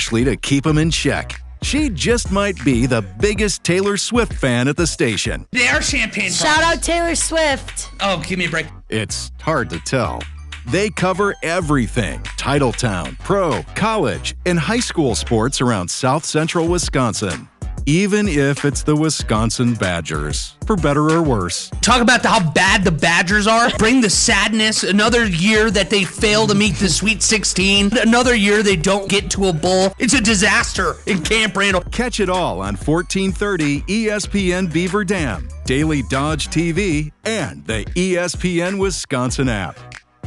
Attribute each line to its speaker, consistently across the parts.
Speaker 1: Ashley to keep him in check. She just might be the biggest Taylor Swift fan at the station.
Speaker 2: They are champagne.
Speaker 3: Shout out Taylor Swift.
Speaker 2: Oh, give me a break.
Speaker 1: It's hard to tell. They cover everything: Titletown, pro, college, and high school sports around South Central Wisconsin. Even if it's the Wisconsin Badgers, for better or worse.
Speaker 2: Talk about how bad the Badgers are. Bring the sadness. Another year that they fail to meet the Sweet 16. Another year they don't get to a bowl. It's a disaster in Camp Randall.
Speaker 1: Catch it all on 1430 ESPN Beaver Dam, Daily Dodge TV, and the ESPN Wisconsin app.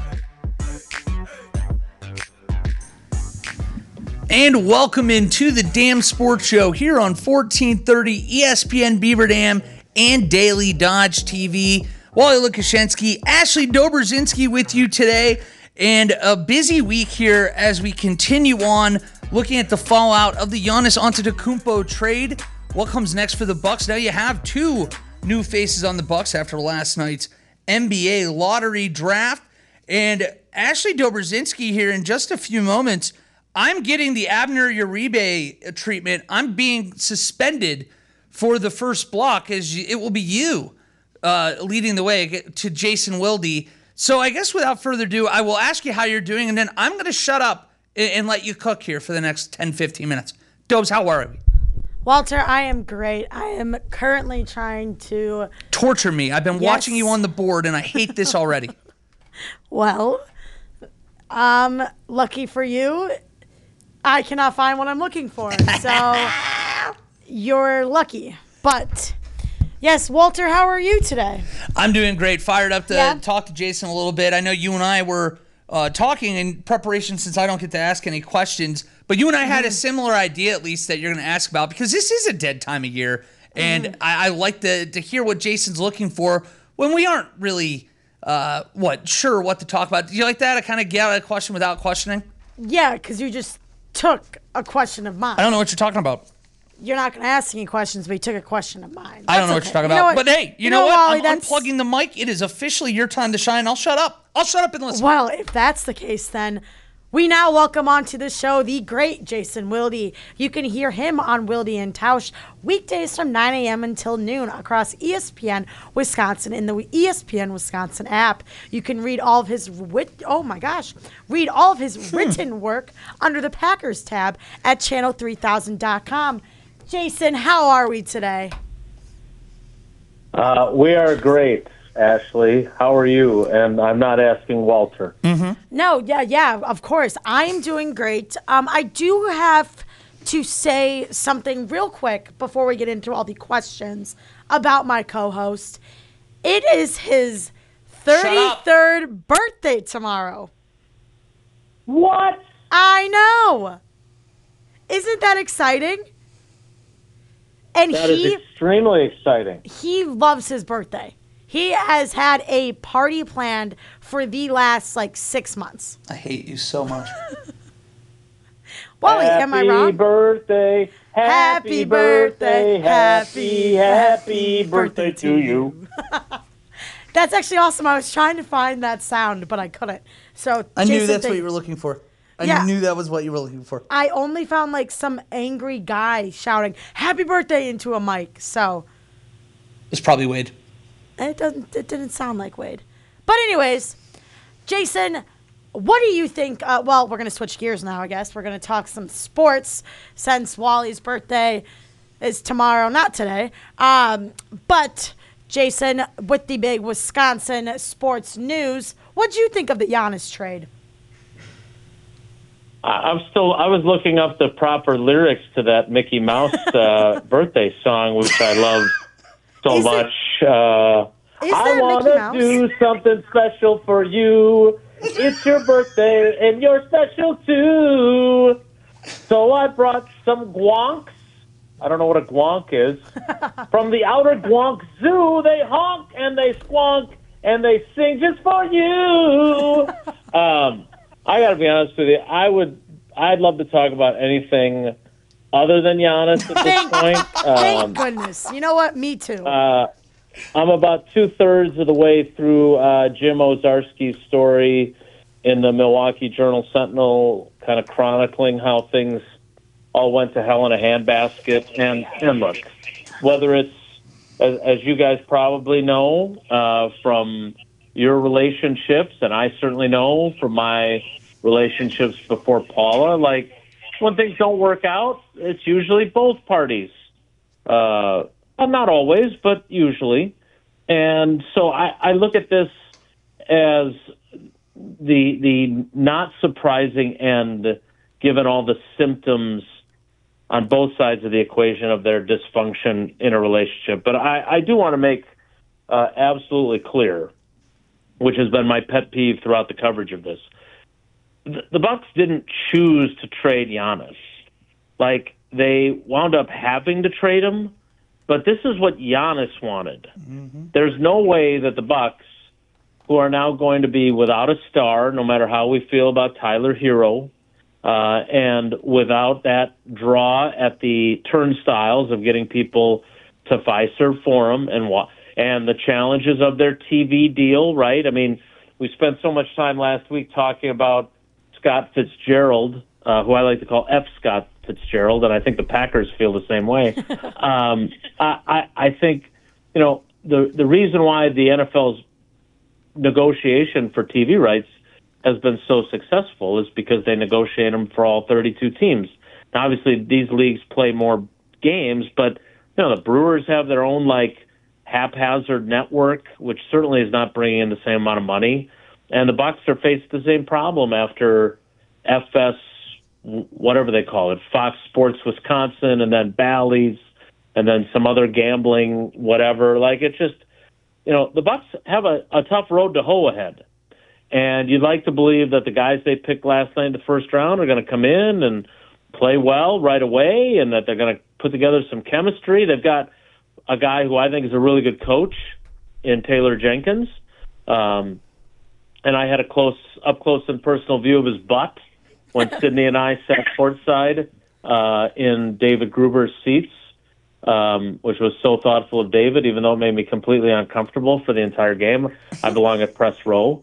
Speaker 2: And welcome into the Dam Sports Show here on 1430 ESPN Beaver Dam and Daily Dodge TV. Wally Lukashenski, Ashley Dobrzinski with you today, and a busy week here as we continue on looking at the fallout of the Giannis Antetokounmpo trade. What comes next for the Bucks? Now you have two new faces on the Bucks after last night's NBA lottery draft, and Ashley Dobrzinski here in just a few moments. I'm getting the Abner Uribe treatment. I'm being suspended for the first block, as it will be you leading the way to Jason Wilde. So I guess without further ado, I will ask you how you're doing, and then I'm going to shut up and let you cook here for the next 10, 15 minutes. Dobes, how are we?
Speaker 3: Walter, I am great. I am currently trying to...
Speaker 2: Torture me. I've been watching you on the board, and I hate this already.
Speaker 3: Well, lucky for you, I cannot find what I'm looking for. So you're lucky. But yes, Walter, how are you today?
Speaker 2: I'm doing great. Fired up to talk to Jason a little bit. I know you and I were talking in preparation, since I don't get to ask any questions. But you and I had a similar idea, at least, that you're going to ask about, because this is a dead time of year. And I like to hear what Jason's looking for when we aren't really sure what to talk about. Do you like that? I kind of get out a question without questioning?
Speaker 3: Yeah, because you just took a question of mine.
Speaker 2: I don't know what you're talking about.
Speaker 3: You're not going to ask any questions, but you took a question of mine.
Speaker 2: I don't know what you're talking about. But hey, you know what? Wally, I'm unplugging the mic. It is officially your time to shine. I'll shut up. I'll shut up and listen.
Speaker 3: Well, if that's the case, then we now welcome onto the show the great Jason Wilde. You can hear him on Wilde and Tausch weekdays from 9 a.m. until noon across ESPN Wisconsin in the ESPN Wisconsin app. You can read all of his written work under the Packers tab at channel3000.com. Jason, how are we today?
Speaker 4: We are great, Ashley. How are you? And I'm not asking Walter.
Speaker 2: Mm-hmm.
Speaker 3: No, yeah, of course. I'm doing great. I do have to say something real quick before we get into all the questions about my co-host. It is his 33rd birthday tomorrow.
Speaker 4: What?
Speaker 3: I know. Isn't that exciting? And
Speaker 4: that is extremely exciting.
Speaker 3: He loves his birthday. He has had a party planned for the last, 6 months.
Speaker 2: I hate you so much.
Speaker 3: Wally, am I wrong?
Speaker 4: Happy birthday. Happy birthday. Happy birthday to you.
Speaker 3: That's actually awesome. I was trying to find that sound, but I couldn't. So
Speaker 2: I knew that's what you were looking for. I knew that was what you were looking for.
Speaker 3: I only found some angry guy shouting "Happy Birthday" into a mic. So
Speaker 2: it's probably Wade.
Speaker 3: It didn't sound like Wade. But anyways, Jason, what do you think? Well, we're gonna switch gears now. I guess we're gonna talk some sports since Wally's birthday is tomorrow, not today. But Jason, with the big Wisconsin sports news, what do you think of the Giannis trade?
Speaker 4: I was looking up the proper lyrics to that Mickey Mouse birthday song, which I love so much. I want to do something special for you. It's your birthday, and you're special too. So I brought some guanks. I don't know what a guank is. From the outer guank zoo, they honk and they squonk and they sing just for you. I got to be honest with you. I'd love to talk about anything other than Giannis at this point.
Speaker 3: Thank goodness. You know what? Me too.
Speaker 4: I'm about 2/3 of the way through Jim Owczarski's story in the Milwaukee Journal-Sentinel, kind of chronicling how things all went to hell in a handbasket. And look, whether it's, as you guys probably know from your relationships, and I certainly know from my relationships before Paula, like when things don't work out, it's usually both parties. Well, not always, but usually. And so I look at this as the not surprising end, given all the symptoms on both sides of the equation of their dysfunction in a relationship. But I do want to make absolutely clear, which has been my pet peeve throughout the coverage of this. The Bucks didn't choose to trade Giannis. Like, they wound up having to trade him, but this is what Giannis wanted. Mm-hmm. There's no way that the Bucks, who are now going to be without a star, no matter how we feel about Tyler Hero, and without that draw at the turnstiles of getting people to Fiserv Forum and the challenges of their TV deal, right? I mean, we spent so much time last week talking about Scott Fitzgerald, who I like to call F. Scott Fitzgerald, and I think the Packers feel the same way. I think, the reason why the NFL's negotiation for TV rights has been so successful is because they negotiate them for all 32 teams. Now, obviously, these leagues play more games, but the Brewers have their own haphazard network, which certainly is not bringing in the same amount of money. And the Bucks are faced the same problem after FS, whatever they call it, Fox Sports Wisconsin, and then Bally's, and then some other gambling, whatever. It's just, the Bucks have a tough road to hoe ahead. And you'd like to believe that the guys they picked last night in the first round are going to come in and play well right away, and that they're going to put together some chemistry. They've got a guy who I think is a really good coach in Taylor Jenkins. And I had up close and personal view of his butt when Sydney and I sat courtside in David Gruber's seats, which was so thoughtful of David, even though it made me completely uncomfortable for the entire game. I belong at press row.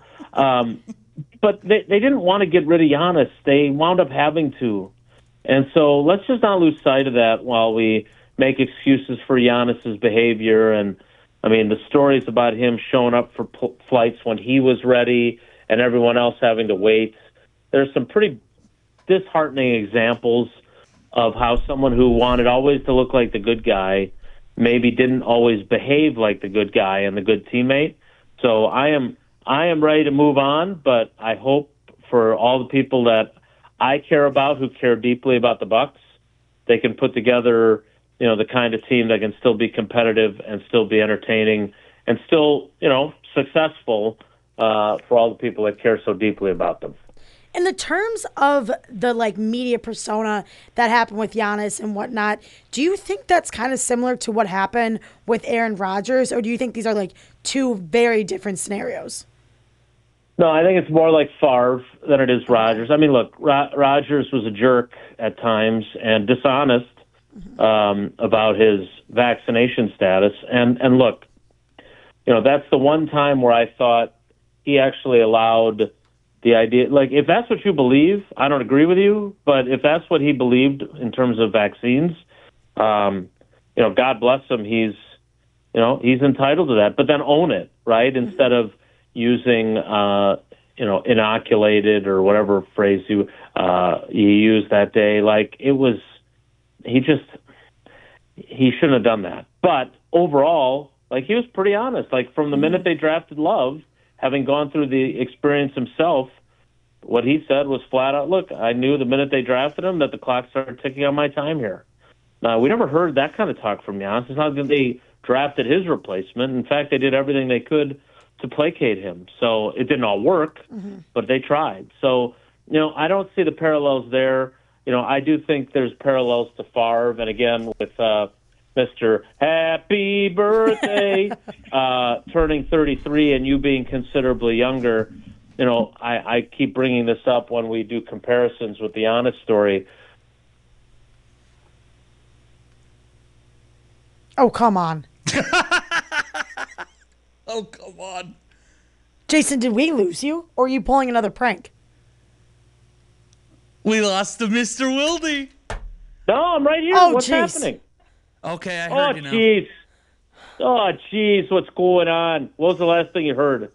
Speaker 4: But they didn't want to get rid of Giannis. They wound up having to. And so let's just not lose sight of that while we make excuses for Giannis's behavior. And, I mean, the stories about him showing up for flights when he was ready and everyone else having to wait. There's some pretty disheartening examples of how someone who wanted always to look like the good guy maybe didn't always behave like the good guy and the good teammate. So I am ready to move on, but I hope for all the people that I care about who care deeply about the Bucks, they can put together, the kind of team that can still be competitive and still be entertaining and still, successful for all the people that care so deeply about them.
Speaker 3: In the terms of the media persona that happened with Giannis and whatnot, do you think that's kind of similar to what happened with Aaron Rodgers, or do you think these are two very different scenarios?
Speaker 4: No, I think it's more like Favre than it is Rodgers. I mean, look, Rodgers was a jerk at times and dishonest about his vaccination status. And look, that's the one time where I thought he actually allowed the idea, if that's what you believe, I don't agree with you, but if that's what he believed in terms of vaccines, God bless him, he's entitled to that, but then own it, right? Instead of using, inoculated or whatever phrase you used that day. He shouldn't have done that. But overall, he was pretty honest. From the minute they drafted Love, having gone through the experience himself, what he said was flat out, look, I knew the minute they drafted him that the clock started ticking on my time here. Now, we never heard that kind of talk from Giannis. It's not that they drafted his replacement. In fact, they did everything they could to placate him. So it didn't all work, but they tried. So, I don't see the parallels there. I do think there's parallels to Favre, and again, with Mr. Happy Birthday turning 33 and you being considerably younger. I keep bringing this up when we do comparisons with the Giannis story.
Speaker 3: Oh, come on.
Speaker 2: Oh, come on.
Speaker 3: Jason, did we lose you, or are you pulling another prank?
Speaker 2: We lost to Mr. Wilde.
Speaker 4: No, I'm right here.
Speaker 3: Oh,
Speaker 4: What's
Speaker 3: geez.
Speaker 4: happening?
Speaker 2: Okay, I heard
Speaker 4: Oh, jeez. What's going on? What was the last thing you heard?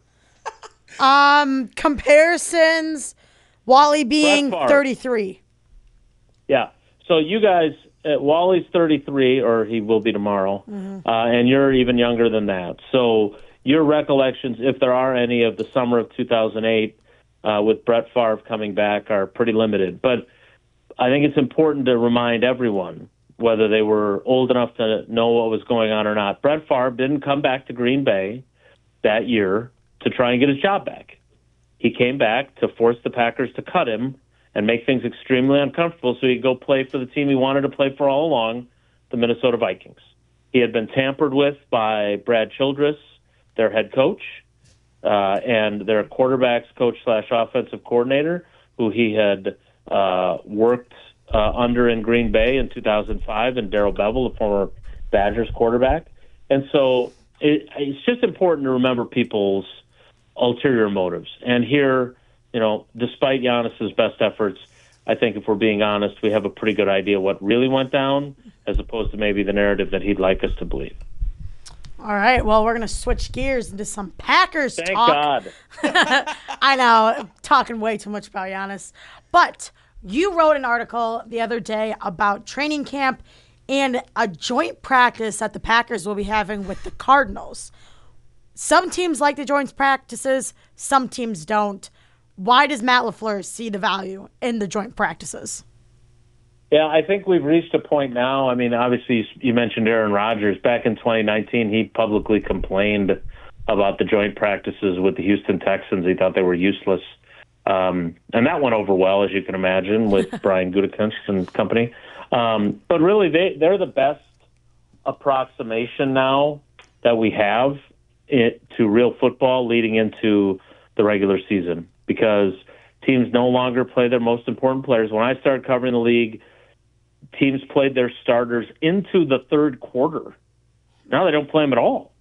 Speaker 3: Comparisons, Wally being
Speaker 4: Brett Favre.
Speaker 3: 33.
Speaker 4: Yeah. So you guys, Wally's 33, or he will be tomorrow, and you're even younger than that. So your recollections, if there are any, of the summer of 2008 with Brett Favre coming back are pretty limited. But I think it's important to remind everyone, whether they were old enough to know what was going on or not, Brett Favre didn't come back to Green Bay that year to try and get his job back. He came back to force the Packers to cut him and make things extremely uncomfortable so he could go play for the team he wanted to play for all along, the Minnesota Vikings. He had been tampered with by Brad Childress, their head coach, and their quarterbacks coach / offensive coordinator, who he had worked under in Green Bay in 2005, and Darrell Bevell, the former Badgers quarterback. And so it's just important to remember people's ulterior motives. And here, despite Giannis's best efforts, I think if we're being honest, we have a pretty good idea what really went down, as opposed to maybe the narrative that he'd like us to believe.
Speaker 3: All right, well, we're going to switch gears into some Packers
Speaker 4: Thank
Speaker 3: talk.
Speaker 4: God.
Speaker 3: I know, I'm talking way too much about Giannis. But you wrote an article the other day about training camp and a joint practice that the Packers will be having with the Cardinals. Some teams like the joint practices, some teams don't. Why does Matt LaFleur see the value in the joint practices?
Speaker 4: Yeah, I think we've reached a point now. I mean, obviously, you mentioned Aaron Rodgers. Back in 2019, he publicly complained about the joint practices with the Houston Texans. He thought they were useless. And that went over well, as you can imagine, with Brian Gutekunst and company. But really, they're the best approximation now that we have to real football leading into the regular season, because teams no longer play their most important players. When I started covering the league, teams played their starters into the third quarter. Now they don't play them at all.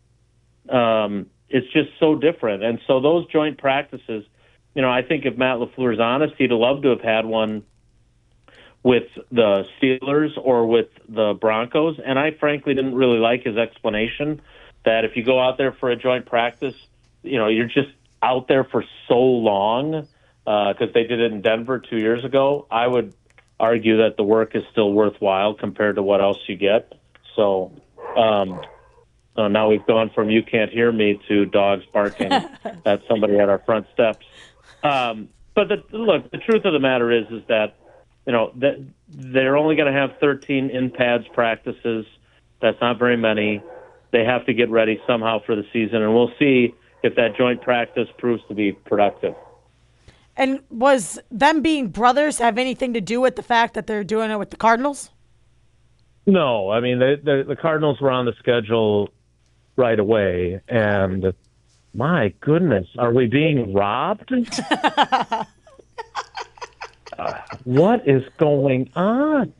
Speaker 4: It's just so different. And so those joint practices, I think if Matt LaFleur's honest, he'd love to have had one with the Steelers or with the Broncos. And I frankly didn't really like his explanation that if you go out there for a joint practice, you're just out there for so long, because they did it in Denver 2 years ago. I would argue that the work is still worthwhile compared to what else you get. So now we've gone from you can't hear me to dogs barking at somebody at our front steps. But the truth of the matter is that, that they're only going to have 13 in-pads practices. That's not very many. They have to get ready somehow for the season, and we'll see if that joint practice proves to be productive.
Speaker 3: And was them being brothers have anything to do with the fact that they're doing it with the Cardinals?
Speaker 4: No, I mean, the Cardinals were on the schedule right away, and my goodness, are we being robbed? What is going on?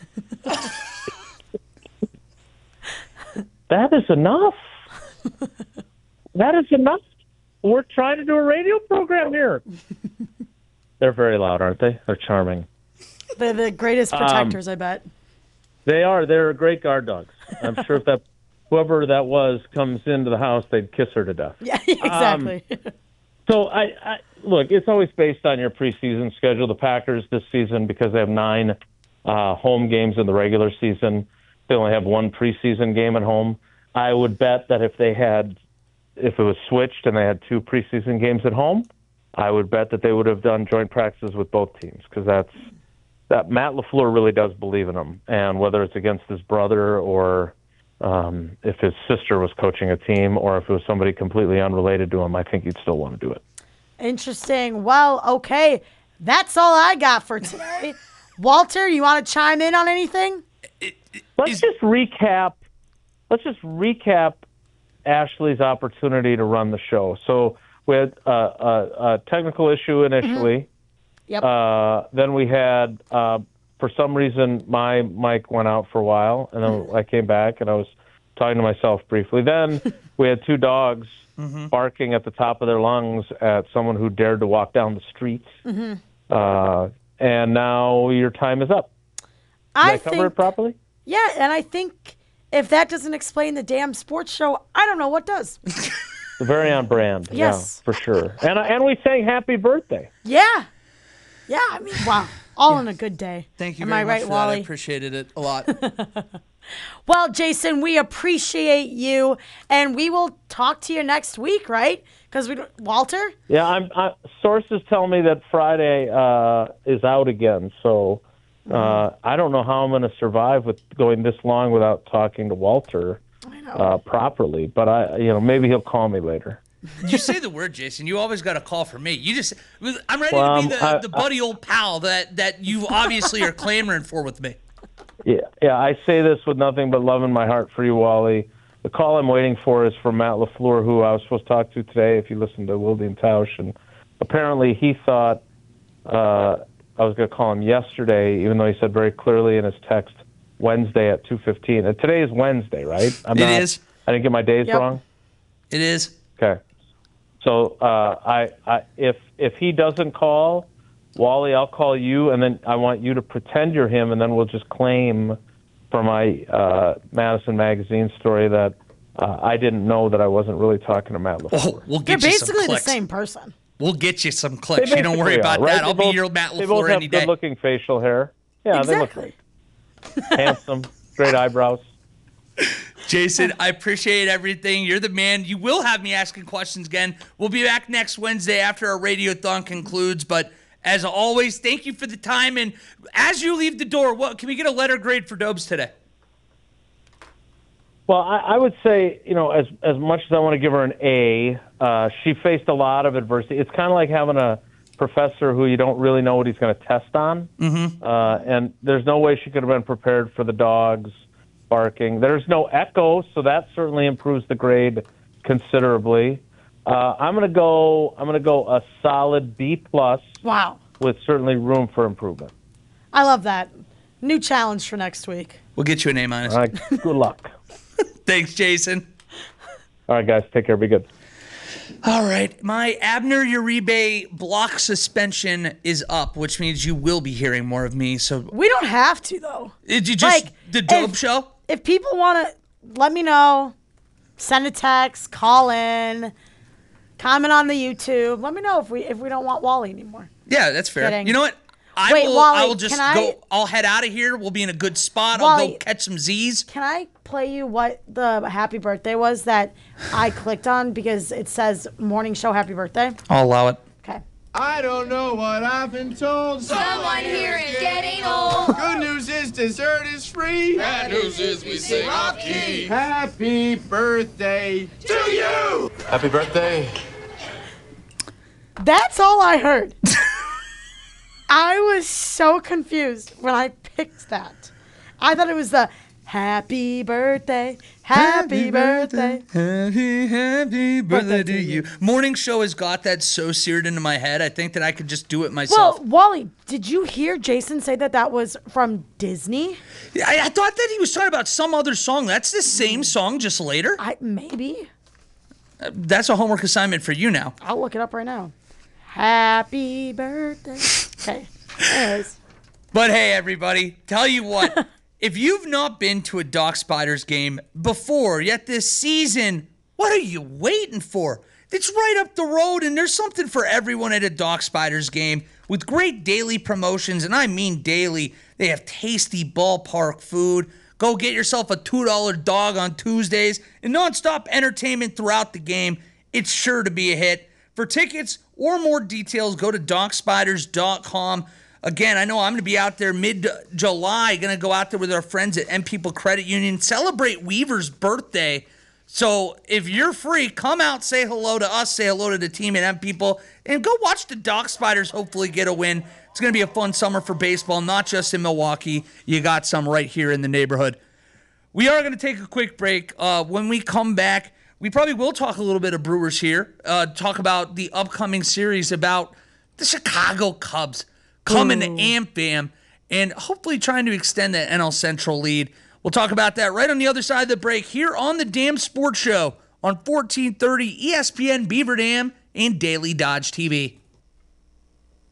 Speaker 4: That is enough. That is enough. We're trying to do a radio program here. They're very loud, aren't they? They're charming.
Speaker 3: They're the greatest protectors, I bet.
Speaker 4: They are. They're great guard dogs. I'm sure if whoever that was comes into the house, they'd kiss her to death.
Speaker 3: Yeah, exactly.
Speaker 4: So I look, it's always based on your preseason schedule. The Packers this season, because they have 9 home games in the regular season, they only have 1 preseason game at home. I would bet that if it was switched and they had 2 preseason games at home, I would bet that they would have done joint practices with both teams, because that Matt LaFleur really does believe in them. And whether it's against his brother or if his sister was coaching a team or if it was somebody completely unrelated to him, I think he'd still want to do it.
Speaker 3: Interesting. Well, okay. That's all I got for today. Walter, you want to chime in on anything?
Speaker 4: Let's just recap Ashley's opportunity to run the show. So we had a technical issue initially.
Speaker 3: Yep.
Speaker 4: Then we had, for some reason, my mic went out for a while, and then I came back, and I was talking to myself briefly. Then we had 2 dogs barking at the top of their lungs at someone who dared to walk down the street. And now your time is up. I cover it properly?
Speaker 3: Yeah, and I think if that doesn't explain the damn sports show, I don't know what does.
Speaker 4: Very on brand.
Speaker 3: Yes.
Speaker 4: Yeah, for sure. And we sang happy birthday.
Speaker 3: Yeah. Yeah, I mean, wow. All on a good day.
Speaker 2: Thank you
Speaker 3: Am
Speaker 2: very
Speaker 3: I
Speaker 2: much
Speaker 3: right,
Speaker 2: for
Speaker 3: Wally?
Speaker 2: that. I appreciated it a lot.
Speaker 3: Well, Jason, we appreciate you, and we will talk to you next week, right? Because Walter?
Speaker 4: Yeah, sources tell me that Friday is out again, so I don't know how I'm going to survive with going this long without talking to Walter properly. But maybe he'll call me later.
Speaker 2: You say the word, Jason. You always got a call from me. I'm ready to be the buddy old pal that you obviously are clamoring for with me.
Speaker 4: Yeah, I say this with nothing but love in my heart for you, Wally. The call I'm waiting for is from Matt LaFleur, who I was supposed to talk to today if you listen to Wilde and Tausch. And apparently he thought I was going to call him yesterday, even though he said very clearly in his text Wednesday at 2:15. And today is Wednesday, right?
Speaker 2: It is.
Speaker 4: I didn't get my days wrong?
Speaker 2: It is.
Speaker 4: Okay. So if he doesn't call, Wally, I'll call you, and then I want you to pretend you're him, and then we'll just claim for my Madison Magazine story that I didn't know that I wasn't really talking to Matt LaFleur.
Speaker 2: Oh, we'll
Speaker 3: They're
Speaker 2: get you some
Speaker 3: basically the
Speaker 2: clicks.
Speaker 3: same person.
Speaker 2: We'll get you some clicks. You don't worry about that. I'll be your Matt
Speaker 4: They both
Speaker 2: LaFleur
Speaker 4: have
Speaker 2: any day.
Speaker 4: good-looking facial hair. Yeah,
Speaker 3: Exactly.
Speaker 4: they look great. Handsome, great eyebrows.
Speaker 2: Jason, I appreciate everything. You're the man. You will have me asking questions again. We'll be back next Wednesday after our radiothon concludes. But as always, thank you for the time. And as you leave the door, what can we get a letter grade for Dobes today?
Speaker 4: Well, I would say, as much as I want to give her an A, she faced a lot of adversity. It's kind of like having a professor who you don't really know what he's going to test on. Mm-hmm. And there's no way she could have been prepared for the dogs barking. There's no echo, so that certainly improves the grade considerably. I'm going to go a solid B+.
Speaker 3: Wow.
Speaker 4: With certainly room for improvement.
Speaker 3: I love that. New challenge for next week.
Speaker 2: We'll get you an A-.
Speaker 4: All right, good luck.
Speaker 2: Thanks, Jason.
Speaker 4: All right, guys, take care. Be good.
Speaker 2: All right, my Abner Uribe block suspension is up, which means you will be hearing more of me. So
Speaker 3: We don't have to, though.
Speaker 2: did you just the Dope Show?
Speaker 3: If people want to, let me know. Send a text, call in, comment on the YouTube. Let me know if we don't want Wally anymore.
Speaker 2: Yeah, that's fair.
Speaker 3: Kidding.
Speaker 2: You know what?
Speaker 3: Wait, Wally,
Speaker 2: I will just go. I'll head out of here. We'll be in a good spot.
Speaker 3: Wally,
Speaker 2: I'll go catch some Z's.
Speaker 3: Can I play you what the happy birthday was that I clicked on because it says morning show happy birthday?
Speaker 2: I'll allow it.
Speaker 3: Okay.
Speaker 5: I don't know what I've been told.
Speaker 6: Someone here is getting old.
Speaker 5: Good news is dessert is free.
Speaker 6: Bad news is we sing off key.
Speaker 5: Happy birthday to you.
Speaker 7: Happy birthday.
Speaker 3: That's all I heard. I was so confused when I picked that. I thought it was the happy birthday, happy birthday.
Speaker 2: Happy birthday to you. Morning show has got that so seared into my head. I think that I could just do it myself.
Speaker 3: Well, Wally, did you hear Jason say that was from Disney?
Speaker 2: I thought that he was talking about some other song. That's the same song, just later.
Speaker 3: Maybe.
Speaker 2: That's a homework assignment for you now.
Speaker 3: I'll look it up right now. Happy birthday. Okay. Anyways.
Speaker 2: But hey, everybody, tell you what, if you've not been to a Doc Spiders game before, yet this season, what are you waiting for? It's right up the road, and there's something for everyone at a Doc Spiders game with great daily promotions, and I mean daily. They have tasty ballpark food. Go get yourself a $2 dog on Tuesdays and nonstop entertainment throughout the game. It's sure to be a hit. For tickets or more details, go to DocSpiders.com. Again, I know I'm going to be out there mid-July, going to go out there with our friends at M People Credit Union, celebrate Weaver's birthday. So if you're free, come out, say hello to us, say hello to the team at M People, and go watch the Doc Spiders hopefully get a win. It's going to be a fun summer for baseball, not just in Milwaukee. You got some right here in the neighborhood. We are going to take a quick break. When we come back, we probably will talk a little bit of Brewers here, talk about the upcoming series about the Chicago Cubs coming to AmFam and hopefully trying to extend that NL Central lead. We'll talk about that right on the other side of the break here on the Damn Sports Show on 1430 ESPN Beaver Dam and Daily Dodge TV.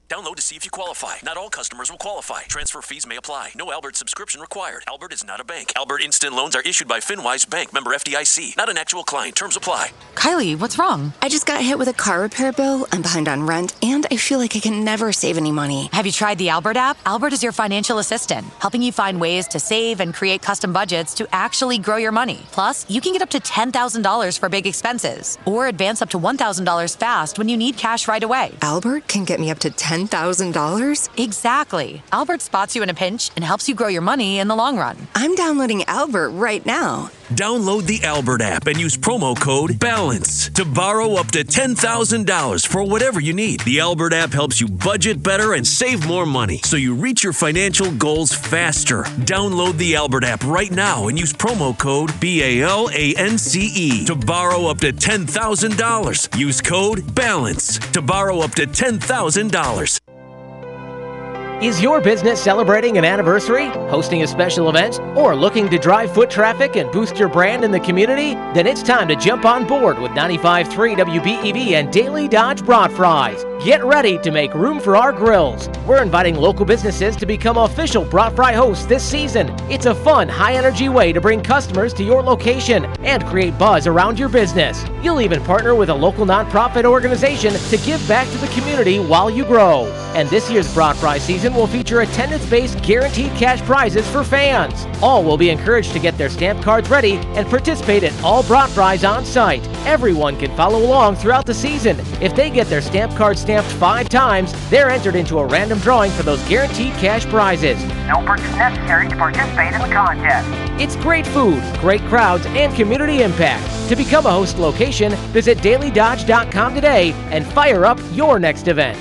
Speaker 7: Download to see if you qualify. Not all customers will qualify. Transfer fees may apply. No Albert subscription required. Albert is not a bank. Albert Instant Loans are issued by FinWise Bank, member FDIC. Not an actual client. Terms apply.
Speaker 8: Kylie, what's wrong?
Speaker 9: I just got hit with a car repair bill. I'm behind on rent, and I feel like I can never save any money.
Speaker 8: Have you tried the Albert app? Albert is your financial assistant, helping you find ways to save and create custom budgets to actually grow your money. Plus, you can get up to $10,000 for big expenses, or advance up to $1,000 fast when you need cash right away.
Speaker 9: Albert can get me up to $10,000?
Speaker 8: Exactly. Albert spots you in a pinch and helps you grow your money in the long run.
Speaker 9: I'm downloading Albert right now.
Speaker 7: Download the Albert app and use promo code BALANCE to borrow up to $10,000 for whatever you need. The Albert app helps you budget better and save more money so you reach your financial goals faster. Download the Albert app right now and use promo code BALANCE to borrow up to $10,000. Use code BALANCE to borrow up to $10,000.
Speaker 10: Is your business celebrating an anniversary, hosting a special event, or looking to drive foot traffic and boost your brand in the community? Then it's time to jump on board with 95.3 WBEV and Daily Dodge Broad Fries. Get ready to make room for our grills. We're inviting local businesses to become official Brat Fry hosts this season. It's a fun, high-energy way to bring customers to your location and create buzz around your business. You'll even partner with a local nonprofit organization to give back to the community while you grow. And this year's Brat Fry season will feature attendance-based guaranteed cash prizes for fans. All will be encouraged to get their stamp cards ready and participate in all Brat Fries on site. Everyone can follow along throughout the season. If they get their stamp card stamped 5 times, they're entered into a random drawing for those guaranteed cash prizes.
Speaker 11: No purchase necessary to participate in the contest.
Speaker 10: It's great food, great crowds, and community impact. To become a host location, visit dailydodge.com today and fire up your next event.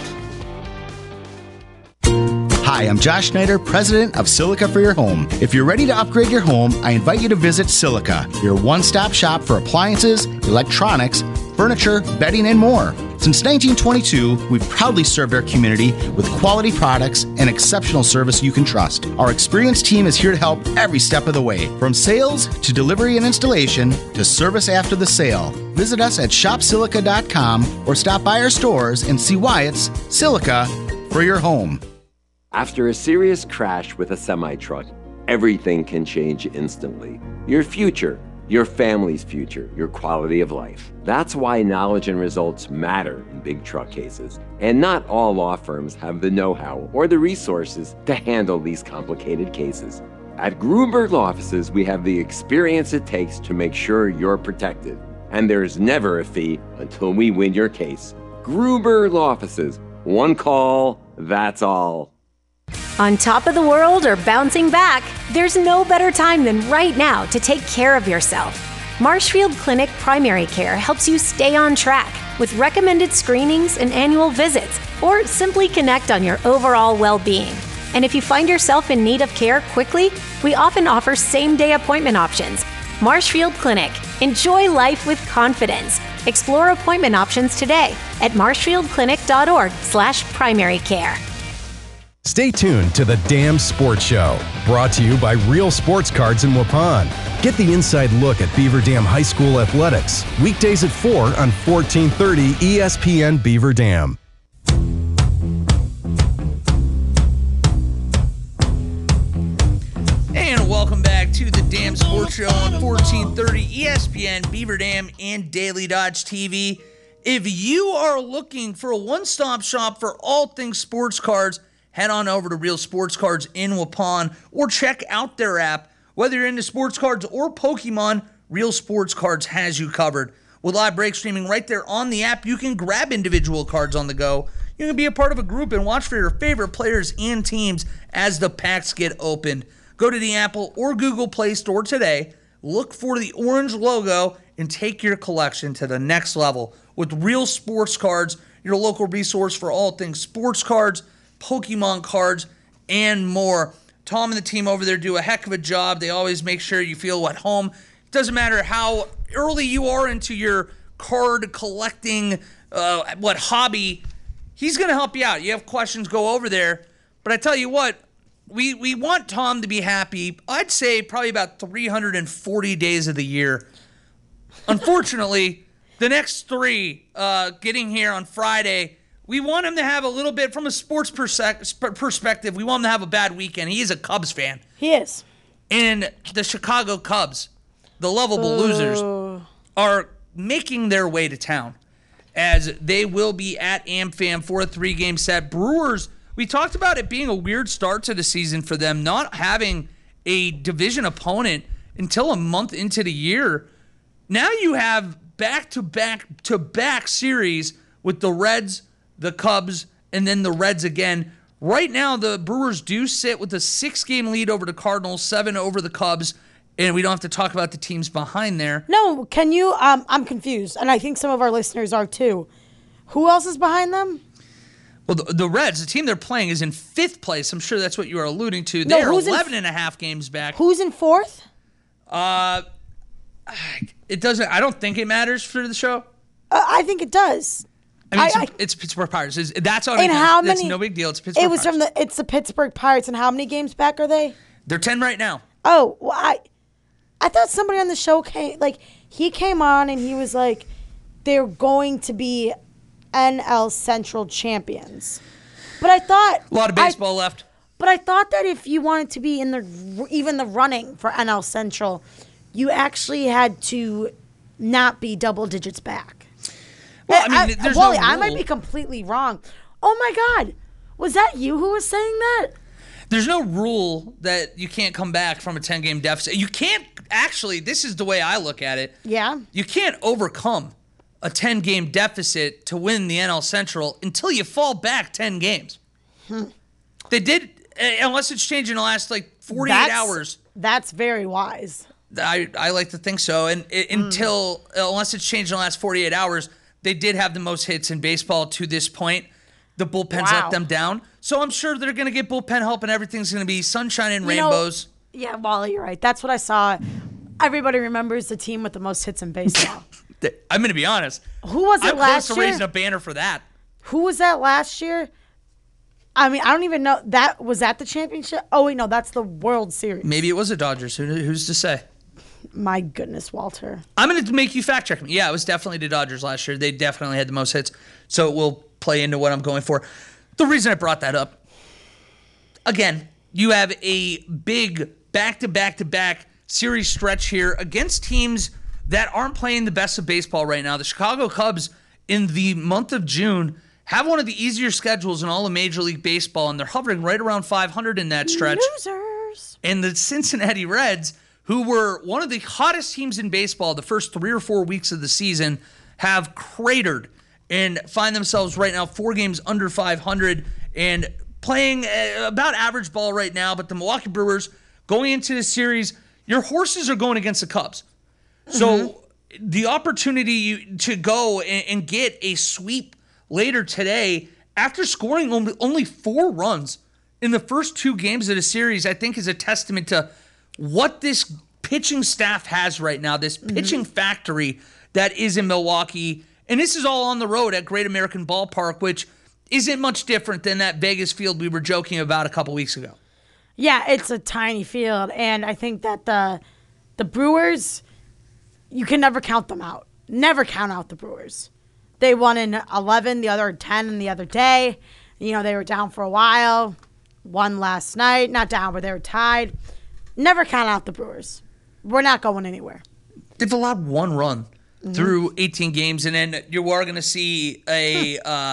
Speaker 12: Hi, I'm Josh Schneider, president of Silica for Your Home. If you're ready to upgrade your home, I invite you to visit Silica, your one-stop shop for appliances, electronics, furniture, bedding, and more. Since 1922, we've proudly served our community with quality products and exceptional service you can trust. Our experienced team is here to help every step of the way, from sales to delivery and installation to service after the sale. Visit us at shopsilica.com or stop by our stores and see why it's Silica for Your Home.
Speaker 13: After a serious crash with a semi-truck, everything can change instantly. Your future, your family's future, your quality of life. That's why knowledge and results matter in big truck cases. And not all law firms have the know-how or the resources to handle these complicated cases. At Gruberg Law Offices, we have the experience it takes to make sure you're protected. And there's never a fee until we win your case. Gruberg Law Offices. One call, that's all.
Speaker 14: On top of the world or bouncing back, there's no better time than right now to take care of yourself. Marshfield Clinic Primary Care helps you stay on track with recommended screenings and annual visits, or simply connect on your overall well-being. And if you find yourself in need of care quickly, we often offer same-day appointment options. Marshfield Clinic. Enjoy life with confidence. Explore appointment options today at marshfieldclinic.org/primary care.
Speaker 1: Stay tuned to the Damn Sports Show, brought to you by Real Sports Cards in Waupun. Get the inside look at Beaver Dam High School athletics, weekdays at 4 on 1430 ESPN Beaver Dam.
Speaker 2: And welcome back to the Damn Sports Show on 1430 ESPN Beaver Dam and Daily Dodge TV. If you are looking for a one-stop shop for all things sports cards, head on over to Real Sports Cards in Waupun or check out their app. Whether you're into sports cards or Pokemon, Real Sports Cards has you covered. With live break streaming right there on the app, you can grab individual cards on the go. You can be a part of a group and watch for your favorite players and teams as the packs get opened. Go to the Apple or Google Play Store today, look for the orange logo, and take your collection to the next level. With Real Sports Cards, your local resource for all things sports cards, Pokemon cards, and more. Tom and the team over there do a heck of a job. They always make sure you feel at home. It doesn't matter how early you are into your card collecting hobby. He's going to help you out. You have questions, go over there. But I tell you what, we want Tom to be happy. I'd say probably about 340 days of the year. Unfortunately, the next 3, getting here on Friday, we want him to have a little bit, from a sports perspective, we want him to have a bad weekend. He is a Cubs fan.
Speaker 3: He is.
Speaker 2: And the Chicago Cubs, the lovable losers, are making their way to town as they will be at AmFam for a 3-game set. Brewers, we talked about it being a weird start to the season for them, not having a division opponent until a month into the year. Now you have back-to-back series with the Reds, the Cubs, and then the Reds again. Right now, the Brewers do sit with a 6-game lead over the Cardinals, 7 over the Cubs, and we don't have to talk about the teams behind there.
Speaker 3: No, can you? I'm confused, and I think some of our listeners are too. Who else is behind them?
Speaker 2: Well, the Reds, the team they're playing, is in 5th place. I'm sure that's what you are alluding to. They are 11 and a half games back.
Speaker 3: Who's in 4th?
Speaker 2: It doesn't. I don't think it matters for the show.
Speaker 3: I think it does.
Speaker 2: I mean, it's Pittsburgh Pirates. That's on.
Speaker 3: And how many?
Speaker 2: That's no big deal. It's Pittsburgh.
Speaker 3: It was
Speaker 2: Pirates.
Speaker 3: It's the Pittsburgh Pirates. And how many games back are they?
Speaker 2: They're 10 right now.
Speaker 3: Oh, well, I thought somebody on the show came on and he was like, they're going to be NL Central champions. But I thought
Speaker 2: a lot of baseball left.
Speaker 3: But I thought that if you wanted to be in even the running for NL Central, you actually had to not be double digits back.
Speaker 2: Well, I mean, there's
Speaker 3: Wally,
Speaker 2: no rule.
Speaker 3: I might be completely wrong. Oh my God, was that you who was saying that?
Speaker 2: There's no rule that you can't come back from a 10-game deficit. You can't actually. This is the way I look at it.
Speaker 3: Yeah.
Speaker 2: You can't overcome a 10-game deficit to win the NL Central until you fall back 10 games. They did, unless it's changed in the last 48 hours.
Speaker 3: That's very wise.
Speaker 2: I like to think so. And unless it's changed in the last 48 hours, they did have the most hits in baseball to this point. The bullpen's let them down. So I'm sure they're going to get bullpen help and everything's going to be sunshine and rainbows.
Speaker 3: Yeah, Wally, you're right. That's what I saw. Everybody remembers the team with the most hits in baseball.
Speaker 2: I'm going to be honest.
Speaker 3: Who was it last year?
Speaker 2: I'm close to raising a banner for that.
Speaker 3: Who was that last year? I mean, I don't even know. Was that the championship? Oh, wait, no, that's the World Series.
Speaker 2: Maybe it was the Dodgers. Who's to say?
Speaker 3: My goodness, Walter.
Speaker 2: I'm going to make you fact check me. Yeah, it was definitely the Dodgers last year. They definitely had the most hits. So it will play into what I'm going for. The reason I brought that up, again, you have a big back-to-back-to-back series stretch here against teams that aren't playing the best of baseball right now. The Chicago Cubs, in the month of June, have one of the easier schedules in all of Major League Baseball, and they're hovering right around 500 in that stretch.
Speaker 3: Losers.
Speaker 2: And the Cincinnati Reds, who were one of the hottest teams in baseball the first 3 or 4 weeks of the season, have cratered and find themselves right now 4 games under 500 and playing about average ball right now. But the Milwaukee Brewers, going into the series, your horses are going against the Cubs. So the opportunity to go and get a sweep later today, after scoring only 4 runs in the first 2 games of the series, I think is a testament to what this pitching staff has right now, this pitching factory that is in Milwaukee. And this is all on the road at Great American Ballpark, which isn't much different than that Vegas field we were joking about a couple weeks ago.
Speaker 3: Yeah, it's a tiny field, and I think that the Brewers, you can never count them out. Never count out the Brewers. They won in 11, the other 10 in the other day. You know, they were down for a while. Won last night. Not down, but they were tied. Never count out the Brewers. We're not going anywhere.
Speaker 2: They've allowed 1 run through 18 games, and then you are going to see a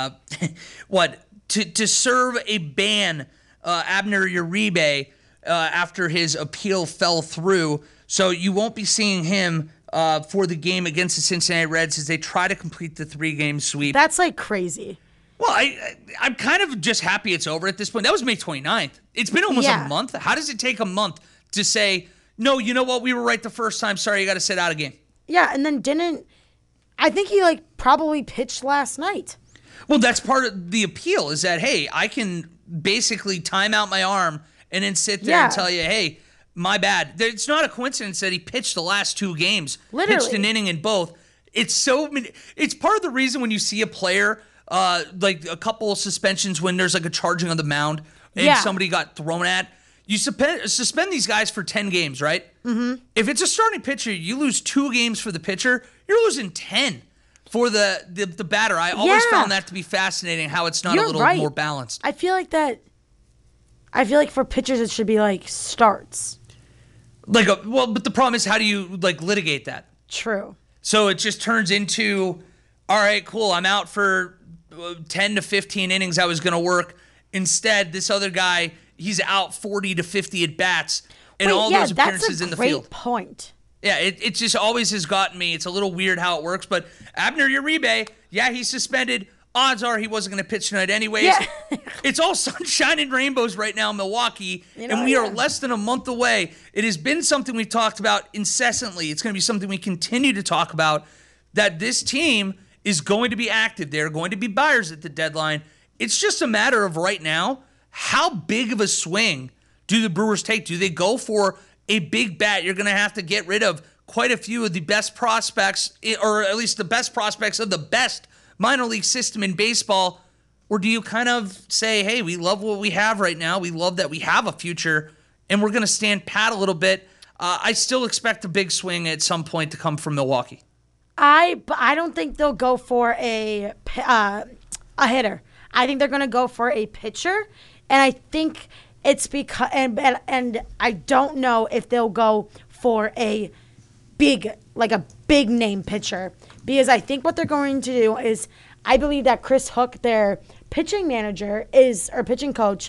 Speaker 2: to serve a ban Abner Uribe after his appeal fell through. So you won't be seeing him for the game against the Cincinnati Reds as they try to complete the 3-game sweep.
Speaker 3: That's crazy.
Speaker 2: Well, I'm kind of just happy it's over at this point. That was May 29th. It's been almost a month. How does it take a month to say, no, you know what, we were right the first time. Sorry, you got to sit out a game.
Speaker 3: Yeah, and then I think he probably pitched last night.
Speaker 2: Well, that's part of the appeal is that, hey, I can basically time out my arm and then sit there and tell you, hey, my bad. It's not a coincidence that he pitched the last 2 games.
Speaker 3: Literally.
Speaker 2: Pitched an inning in both. It's part of the reason when you see a player, a couple of suspensions when there's a charging on the mound and somebody got thrown at, you suspend these guys for 10 games, right? Mm-hmm. If it's a starting pitcher, you lose 2 games for the pitcher, you're losing 10 for the batter. I always found that to be fascinating, how it's not a little more balanced.
Speaker 3: I feel like for pitchers it should be like starts.
Speaker 2: But the problem is, how do you litigate that?
Speaker 3: True.
Speaker 2: So it just turns into, all right, cool, I'm out for 10 to 15 innings. I was going to work. Instead, this other guy, he's out 40 to 50 at bats and all those appearances in the field.
Speaker 3: That's a great point.
Speaker 2: Yeah, it just always has gotten me. It's a little weird how it works. But Abner Uribe, he's suspended. Odds are he wasn't going to pitch tonight anyways. Yeah. It's all sunshine and rainbows right now in Milwaukee, and we are less than a month away. It has been something we've talked about incessantly. It's going to be something we continue to talk about, that this team is going to be active. They're going to be buyers at the deadline. It's just a matter of right now, how big of a swing do the Brewers take? Do they go for a big bat? You're going to have to get rid of quite a few of the best prospects, or at least the best prospects of the best minor league system in baseball. Or do you kind of say, hey, we love what we have right now. We love that we have a future, and we're going to stand pat a little bit. I still expect a big swing at some point to come from Milwaukee.
Speaker 3: I don't think they'll go for a hitter. I think they're going to go for a pitcher, and I think it's because and I don't know if they'll go for a big name pitcher, because I think what they're going to do is, I believe that Chris Hook, their pitching manager or pitching coach,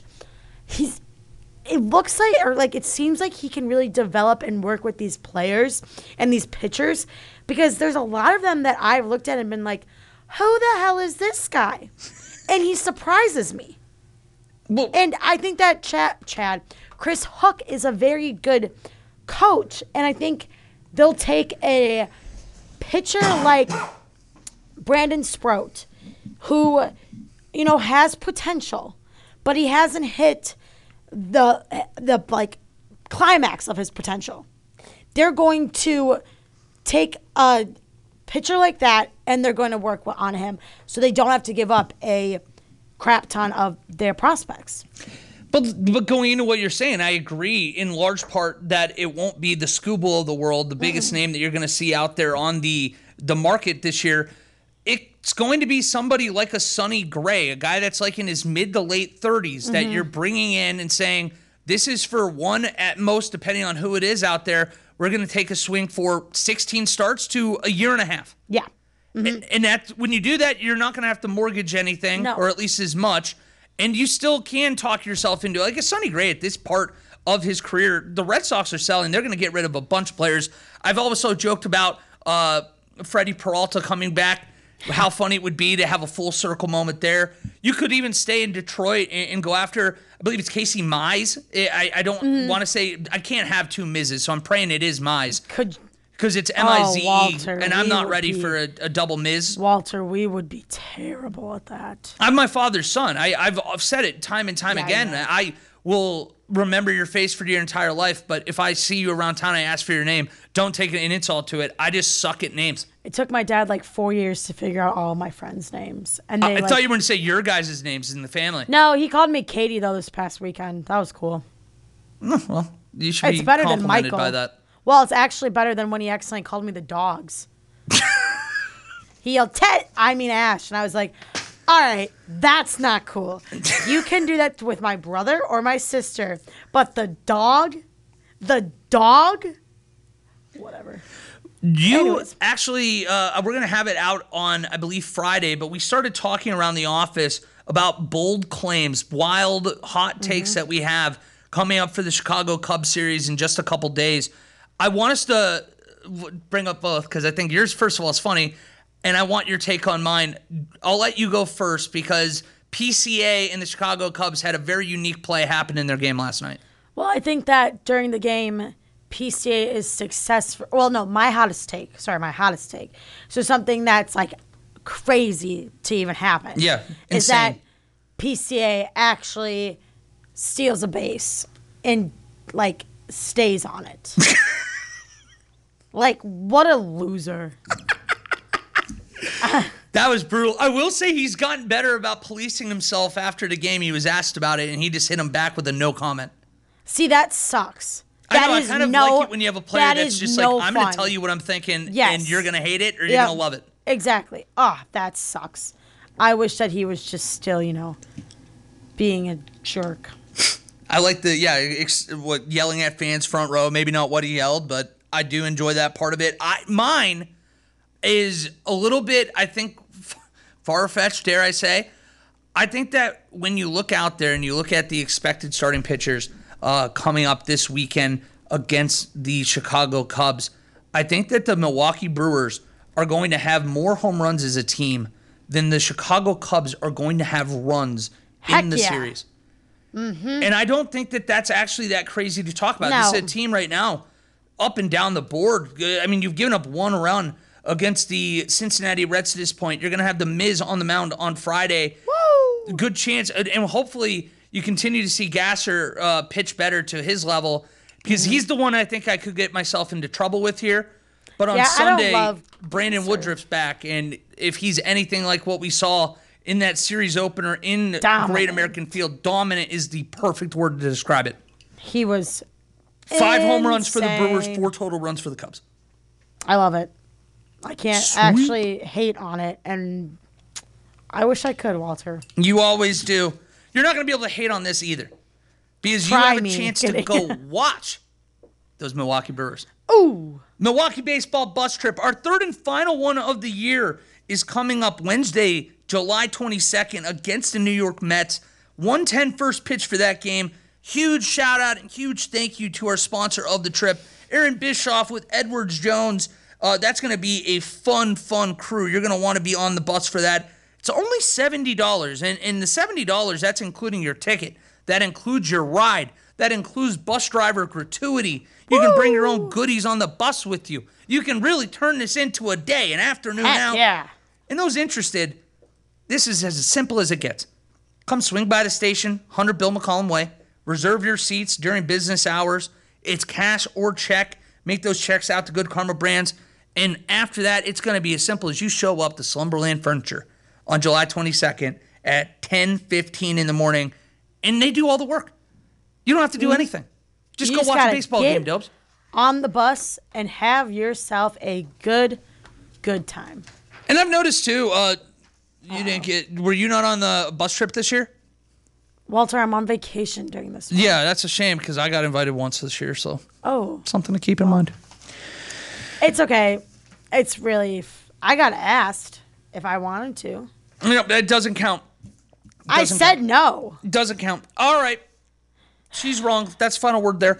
Speaker 3: it seems like he can really develop and work with these players and these pitchers, because there's a lot of them that I've looked at and been like, who the hell is this guy? And he surprises me. Well, and I think that Chris Hook is a very good coach, and I think they'll take a pitcher like Brandon Sproat, who, has potential, but he hasn't hit the climax of his potential. They're going to take a pitcher like that, and they're going to work on him so they don't have to give up a crap ton of their prospects.
Speaker 2: But going into what you're saying, I agree in large part that it won't be the Skubal of the world, the biggest name that you're going to see out there on the market this year. It's going to be somebody like a Sonny Gray, a guy that's like in his mid to late 30s that you're bringing in and saying, this is for one at most, depending on who it is out there. We're going to take a swing for 16 starts to a year and a half.
Speaker 3: Yeah.
Speaker 2: And that, when you do that, you're not going to have to mortgage anything, or at least as much. And you still can talk yourself into, like a Sonny Gray at this part of his career. The Red Sox are selling. They're going to get rid of a bunch of players. I've also joked about Freddie Peralta coming back, how funny it would be to have a full circle moment there. You could even stay in Detroit and go after, I believe it's Casey Mize. I don't want to say, I can't have two Mizes, so I'm praying it is Mize. Because it's M-I-Z-E,
Speaker 3: Walter,
Speaker 2: and I'm not ready for a double Miz.
Speaker 3: Walter, we would be terrible at that.
Speaker 2: I'm my father's son. I've said it time and time again. I will remember your face for your entire life, but if I see you around town and I ask for your name, don't take an insult to it. I just suck at names.
Speaker 3: It took my dad 4 years to figure out all my friends' names. And
Speaker 2: I thought you were going to say your guys' names in the family.
Speaker 3: No, he called me Katie, though, this past weekend. That was cool.
Speaker 2: Well, you should be complimented by that.
Speaker 3: Well, it's actually better than when he accidentally called me the dogs. He yelled, Ted, I mean Ash. And I was like, all right, that's not cool. You can do that with my brother or my sister. But the dog, whatever.
Speaker 2: Actually, we're going to have it out on, I believe, Friday. But we started talking around the office about bold claims, wild, hot takes that we have coming up for the Chicago Cubs series in just a couple days. I want us to bring up both because I think yours, first of all, is funny, and I want your take on mine. I'll let you go first because PCA and the Chicago Cubs had a very unique play happen in their game last night.
Speaker 3: Well, I think that during the game, PCA is successful. Well, no, my hottest take. So something that's crazy to even happen.
Speaker 2: Yeah, insane.
Speaker 3: Is that PCA actually steals a base and stays on it. What a loser.
Speaker 2: That was brutal. I will say he's gotten better about policing himself after the game. He was asked about it, and he just hit him back with a no comment.
Speaker 3: See, that sucks.
Speaker 2: I know, I kind of like it when you have a player that's just I'm going to tell you what I'm thinking, and you're going to hate it or you're going to love it.
Speaker 3: Exactly. Oh, that sucks. I wish that he was just still, being a jerk.
Speaker 2: I like what yelling at fans front row. Maybe not what he yelled, but I do enjoy that part of it. Mine is a little bit, I think, far-fetched, dare I say. I think that when you look out there and you look at the expected starting pitchers coming up this weekend against the Chicago Cubs, I think that the Milwaukee Brewers are going to have more home runs as a team than the Chicago Cubs are going to have runs in the series. Mm-hmm. And I don't think that that's actually that crazy to talk about.
Speaker 3: No.
Speaker 2: This is a team right now up and down the board. I mean, you've given up one run against the Cincinnati Reds to this point. You're going to have the Miz on the mound on Friday.
Speaker 3: Woo!
Speaker 2: Good chance. And hopefully you continue to see Gasser pitch better to his level, because he's the one I think I could get myself into trouble with here. But on Sunday, Brandon Woodruff's back, and if he's anything like what we saw in that series opener in Great American Field, dominant is the perfect word to describe it.
Speaker 3: He was
Speaker 2: 5 home runs for the Brewers, 4 total runs for the Cubs.
Speaker 3: I love it. I can't actually hate on it, and I wish I could, Walter.
Speaker 2: You always do. You're not going to be able to hate on this either, because you have a chance to go watch those Milwaukee Brewers.
Speaker 3: Ooh.
Speaker 2: Milwaukee baseball bus trip. Our third and final one of the year is coming up Wednesday, July 22nd against the New York Mets. 1:10 first pitch for that game. Huge shout out and huge thank you to our sponsor of the trip, Aaron Bischoff with Edwards Jones. That's going to be a fun crew. You're going to want to be on the bus for that. It's only $70, and the $70, that's including your ticket. That includes your ride. That includes bus driver gratuity. You can bring your own goodies on the bus with you. You can really turn this into a day, an afternoon out.
Speaker 3: Yeah.
Speaker 2: And those interested, this is as simple as it gets. Come swing by the station, 100 Bill McCollum Way. Reserve your seats during business hours. It's cash or check. Make those checks out to Good Karma Brands. And after that, it's going to be as simple as you show up to Slumberland Furniture on July 22nd at 10:15 in the morning, and they do all the work. You don't have to do anything. Just go watch a baseball game, Dobes.
Speaker 3: On the bus and have yourself a good time.
Speaker 2: And I've noticed too, were you not on the bus trip this year?
Speaker 3: Walter, I'm on vacation during this one.
Speaker 2: Yeah, that's a shame because I got invited once this year, so something to keep in mind.
Speaker 3: It's okay. It's really, I got asked if I wanted to.
Speaker 2: No, that doesn't count.
Speaker 3: I said no.
Speaker 2: Doesn't count. All right. She's wrong. That's final word there.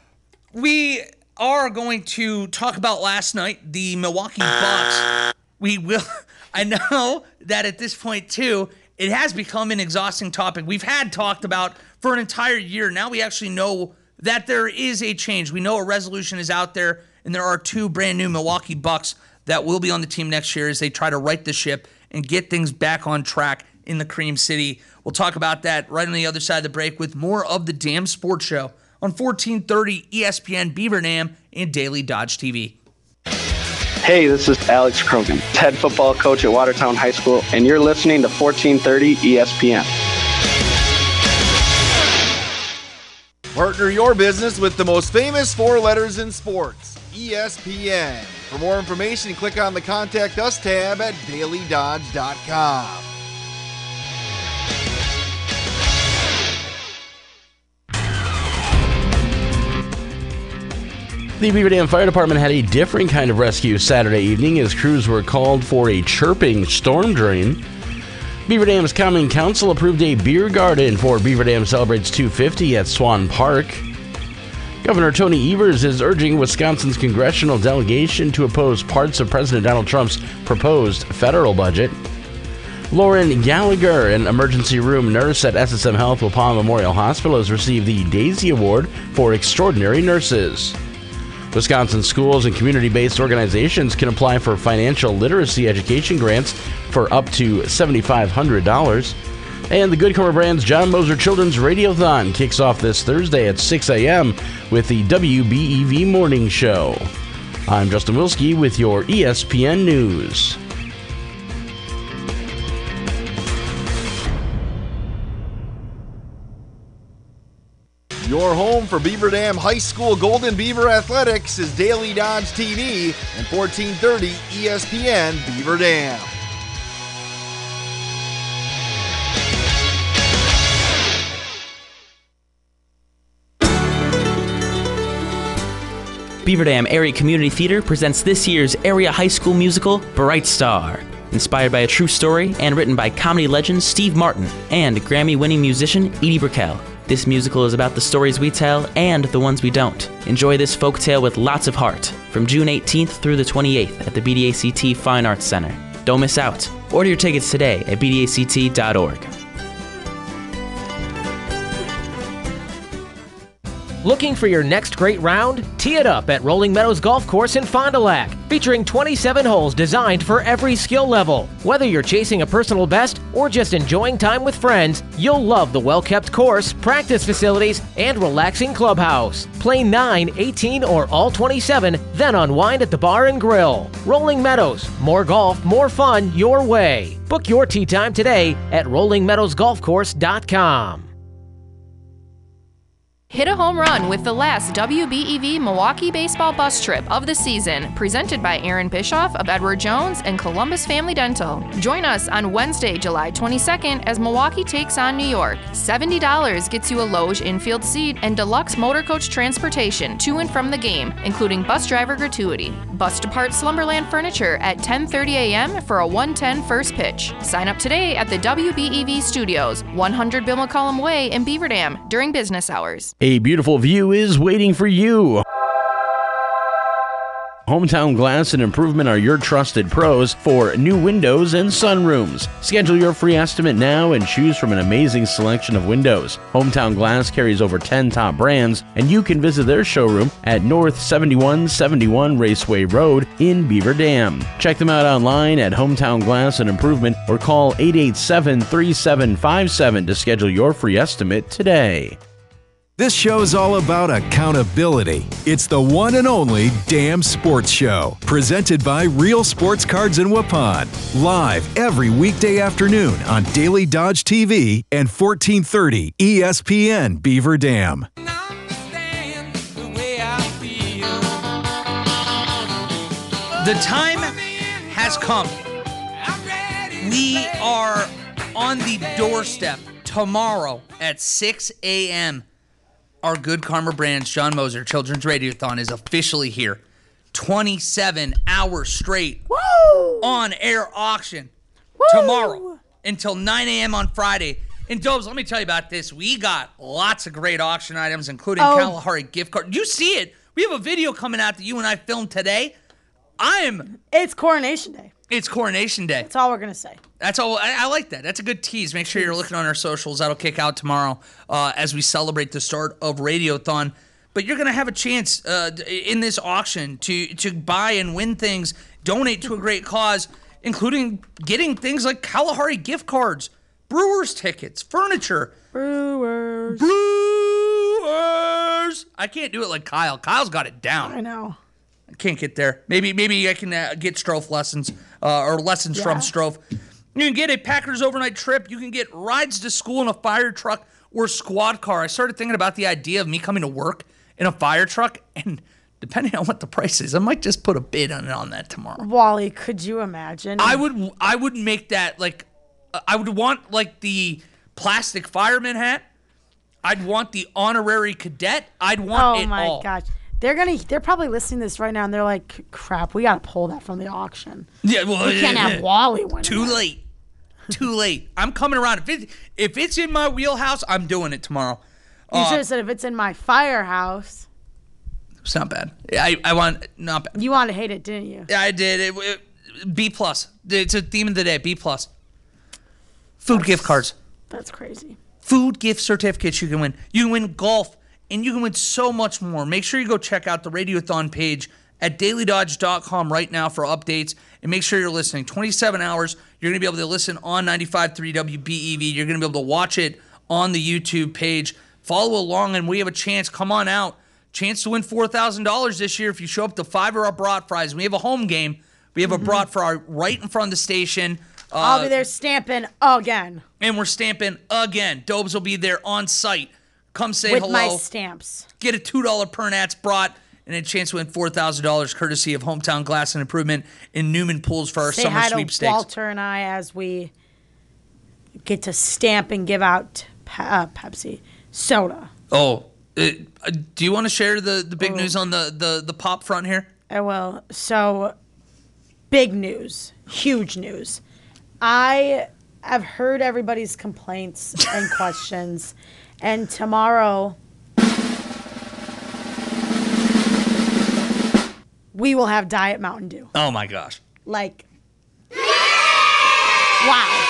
Speaker 2: We are going to talk about last night, the Milwaukee Bucks. We will. I know that at this point, too, it has become an exhausting topic. We've had talked about for an entire year. Now we actually know that there is a change. We know a resolution is out there, and there are 2 brand new Milwaukee Bucks that will be on the team next year as they try to right the ship and get things back on track in the Cream City. We'll talk about that right on the other side of the break with more of the Damn Sports Show on 1430 ESPN Beaver Dam and Daily Dodge TV.
Speaker 15: Hey, this is Alex Krogan, head football coach at Watertown High School, and you're listening to 1430 ESPN.
Speaker 16: Partner your business with the most famous 4 letters in sports, ESPN. For more information, click on the Contact Us tab at dailydodge.com.
Speaker 17: The Beaver Dam Fire Department had a different kind of rescue Saturday evening as crews were called for a chirping storm drain. Beaver Dam's Common Council approved a beer garden for Beaver Dam Celebrates 250 at Swan Park. Governor Tony Evers is urging Wisconsin's congressional delegation to oppose parts of President Donald Trump's proposed federal budget. Lauren Gallagher, an emergency room nurse at SSM Health Waupun Memorial Hospital, has received the Daisy Award for Extraordinary Nurses. Wisconsin schools and community-based organizations can apply for financial literacy education grants for up to $7,500. And the Good Karma Brands John Moser Children's Radiothon kicks off this Thursday at 6 a.m. with the WBEV Morning Show. I'm Justin Wilski with your ESPN News.
Speaker 16: Your home for Beaver Dam High School Golden Beaver Athletics is Daily Dodge TV and 1430 ESPN Beaver Dam.
Speaker 18: Beaver Dam Area Community Theater presents this year's area high school musical, Bright Star. Inspired by a true story and written by comedy legend Steve Martin and Grammy-winning musician Edie Brickell. This musical is about the stories we tell and the ones we don't. Enjoy this folktale with lots of heart from June 18th through the 28th at the BDACT Fine Arts Center. Don't miss out. Order your tickets today at bdact.org.
Speaker 10: Looking for your next great round? Tee it up at Rolling Meadows Golf Course in Fond du Lac, featuring 27 holes designed for every skill level. Whether you're chasing a personal best or just enjoying time with friends, you'll love the well-kept course, practice facilities, and relaxing clubhouse. Play 9, 18, or all 27, then unwind at the bar and grill. Rolling Meadows, more golf, more fun your way. Book your tee time today at rollingmeadowsgolfcourse.com.
Speaker 19: Hit a home run with the last WBEV Milwaukee baseball bus trip of the season, presented by Aaron Bischoff of Edward Jones and Columbus Family Dental. Join us on Wednesday, July 22nd as Milwaukee takes on New York. $70 gets you a Loge infield seat and deluxe motor coach transportation to and from the game, including bus driver gratuity. Bus departs Slumberland Furniture at 10:30 a.m. for a 1:10 first pitch. Sign up today at the WBEV Studios, 100 Bill McCollum Way in Beaver Dam during business hours.
Speaker 17: A beautiful view is waiting for you. Hometown Glass and Improvement are your trusted pros for new windows and sunrooms. Schedule your free estimate now and choose from an amazing selection of windows. Hometown Glass carries over 10 top brands, and you can visit their showroom at North 7171 Raceway Road in Beaver Dam. Check them out online at Hometown Glass and Improvement or call 887-3757 to schedule your free estimate today.
Speaker 1: This show's all about accountability. It's the one and only Damn Sports Show, presented by Real Sports Cards in Waupun. Live every weekday afternoon on Daily Dodge TV and 1430 ESPN Beaver Dam.
Speaker 2: The time has come. We are on the doorstep tomorrow at 6 a.m. Our Good Karma Brands John Moser Children's Radiothon is officially here. 27 hours straight.
Speaker 3: Woo!
Speaker 2: On-air auction.
Speaker 3: Woo!
Speaker 2: Tomorrow until 9 a.m. on Friday. And Dobes, let me tell you about this. We got lots of great auction items, including Kalahari gift card. You see it. We have a video coming out that you and I filmed today.
Speaker 3: It's Coronation Day.
Speaker 2: It's Coronation Day.
Speaker 3: That's all we're going to say.
Speaker 2: That's all. I like that. That's a good tease. Make sure you're looking on our socials. That'll kick out tomorrow as we celebrate the start of Radiothon. But you're going to have a chance in this auction to buy and win things, donate to a great cause, including getting things like Kalahari gift cards, Brewers tickets, furniture.
Speaker 3: Brewers.
Speaker 2: I can't do it like Kyle. Kyle's got it down.
Speaker 3: I know.
Speaker 2: I can't get there. Maybe I can get Strofe lessons or lessons from Strofe. You can get a Packers overnight trip. You can get rides to school in a fire truck or squad car. I started thinking about the idea of me coming to work in a fire truck, and depending on what the price is, I might just put a bid on that tomorrow.
Speaker 3: Wally, could you imagine?
Speaker 2: I would make that like I would want like the plastic fireman hat. I'd want the honorary cadet. I'd want it all.
Speaker 3: Oh my gosh. They're probably listening to this right now and they're like, crap, we gotta pull that from the auction.
Speaker 2: Yeah, well,
Speaker 3: we can't have Wally win.
Speaker 2: Too late. I'm coming around. If it's in my wheelhouse, I'm doing it tomorrow.
Speaker 3: You should have said if it's in my firehouse.
Speaker 2: It's not bad. I want not bad.
Speaker 3: You wanted to hate it, didn't you?
Speaker 2: Yeah, I did. B+. It's a theme of the day. B+. Food gift cards.
Speaker 3: That's crazy.
Speaker 2: Food gift certificates you can win. You can win golf. And you can win so much more. Make sure you go check out the Radiothon page at dailydodge.com right now for updates. And make sure you're listening. 27 hours. You're going to be able to listen on 95.3 WBEV. You're going to be able to watch it on the YouTube page. Follow along, and we have a chance. Come on out. Chance to win $4,000 this year if you show up to 5 or our brat fries. We have a home game. We have a brat fry right in front of the station.
Speaker 3: I'll be there stamping again.
Speaker 2: And we're stamping again. Dobes will be there on site. Come say
Speaker 3: with
Speaker 2: hello.
Speaker 3: my stamps.
Speaker 2: Get a $2 per Nats brought and a chance to win $4,000 courtesy of Hometown Glass and Improvement in Newman Pools for our
Speaker 3: Say
Speaker 2: summer
Speaker 3: hi to
Speaker 2: sweepstakes.
Speaker 3: Walter and I as we get to stamp and give out Pepsi soda.
Speaker 2: Oh, do you want to share the big news on the pop front here?
Speaker 3: I will. So, big news. Huge news. I have heard everybody's complaints and questions. And tomorrow, we will have Diet Mountain Dew.
Speaker 2: Oh, my gosh.
Speaker 3: Like, wow.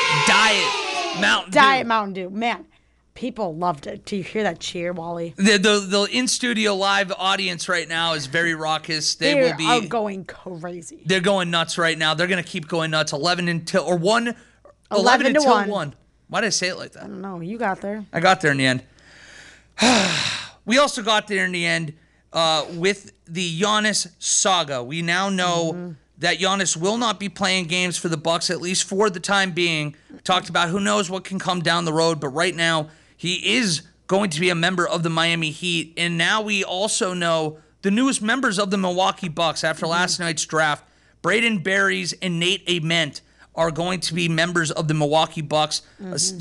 Speaker 2: Diet Mountain Dew.
Speaker 3: Diet Mountain Dew. Man, people loved it. Do you hear that cheer, Wally?
Speaker 2: The in-studio live audience right now is very raucous. They
Speaker 3: are going crazy.
Speaker 2: They're going nuts right now. They're going to keep going nuts. 11 until 1.
Speaker 3: Why did
Speaker 2: I say it like that?
Speaker 3: I don't know. You got there.
Speaker 2: I got there in the end. We also got there in the end with the Giannis saga. We now know that Giannis will not be playing games for the Bucks, at least for the time being. Talked about who knows what can come down the road, but right now he is going to be a member of the Miami Heat. And now we also know the newest members of the Milwaukee Bucks after last night's draft. Braden Berries and Nate Ament are going to be members of the Milwaukee Bucks, a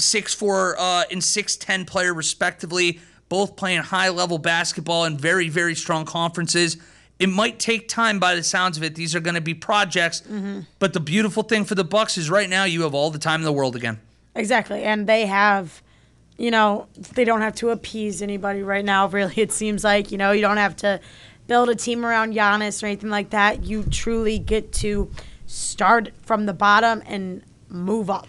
Speaker 2: 6'4" and 6'10" player respectively, both playing high-level basketball in very, very strong conferences. It might take time by the sounds of it. These are going to be projects, but the beautiful thing for the Bucks is right now you have all the time in the world again.
Speaker 3: Exactly, and they have, they don't have to appease anybody right now, really, it seems like. You don't have to build a team around Giannis or anything like that. You truly get to start from the bottom and move up.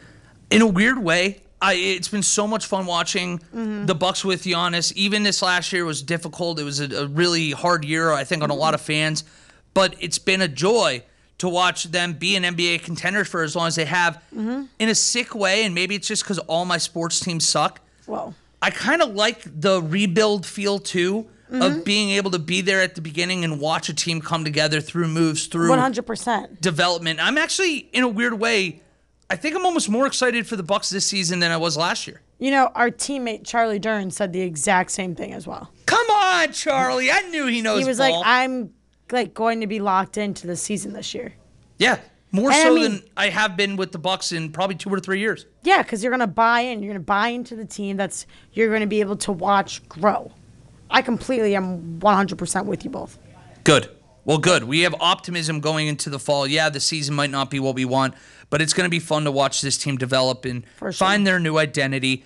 Speaker 2: In a weird way, it's been so much fun watching the Bucks with Giannis. Even this last year was difficult. It was a really hard year, I think, on a lot of fans. But it's been a joy to watch them be an NBA contender for as long as they have in a sick way. And maybe it's just because all my sports teams suck.
Speaker 3: Well,
Speaker 2: I kind of like the rebuild feel, too, of being able to be there at the beginning and watch a team come together through moves, through
Speaker 3: 100%
Speaker 2: development. I'm actually, in a weird way, I think I'm almost more excited for the Bucks this season than I was last year.
Speaker 3: Our teammate Charlie Dern said the exact same thing as well.
Speaker 2: Come on, Charlie. I knew he knows
Speaker 3: He was
Speaker 2: ball.
Speaker 3: like, I'm going to be locked into the season this year.
Speaker 2: Yeah, more than I have been with the Bucks in probably 2 or 3 years.
Speaker 3: Yeah, because you're going to buy in. You're going to buy into the team you're going to be able to watch grow. I completely am 100% with you both.
Speaker 2: Good. Well, good. We have optimism going into the fall. Yeah, the season might not be what we want, but it's going to be fun to watch this team develop and find their new identity.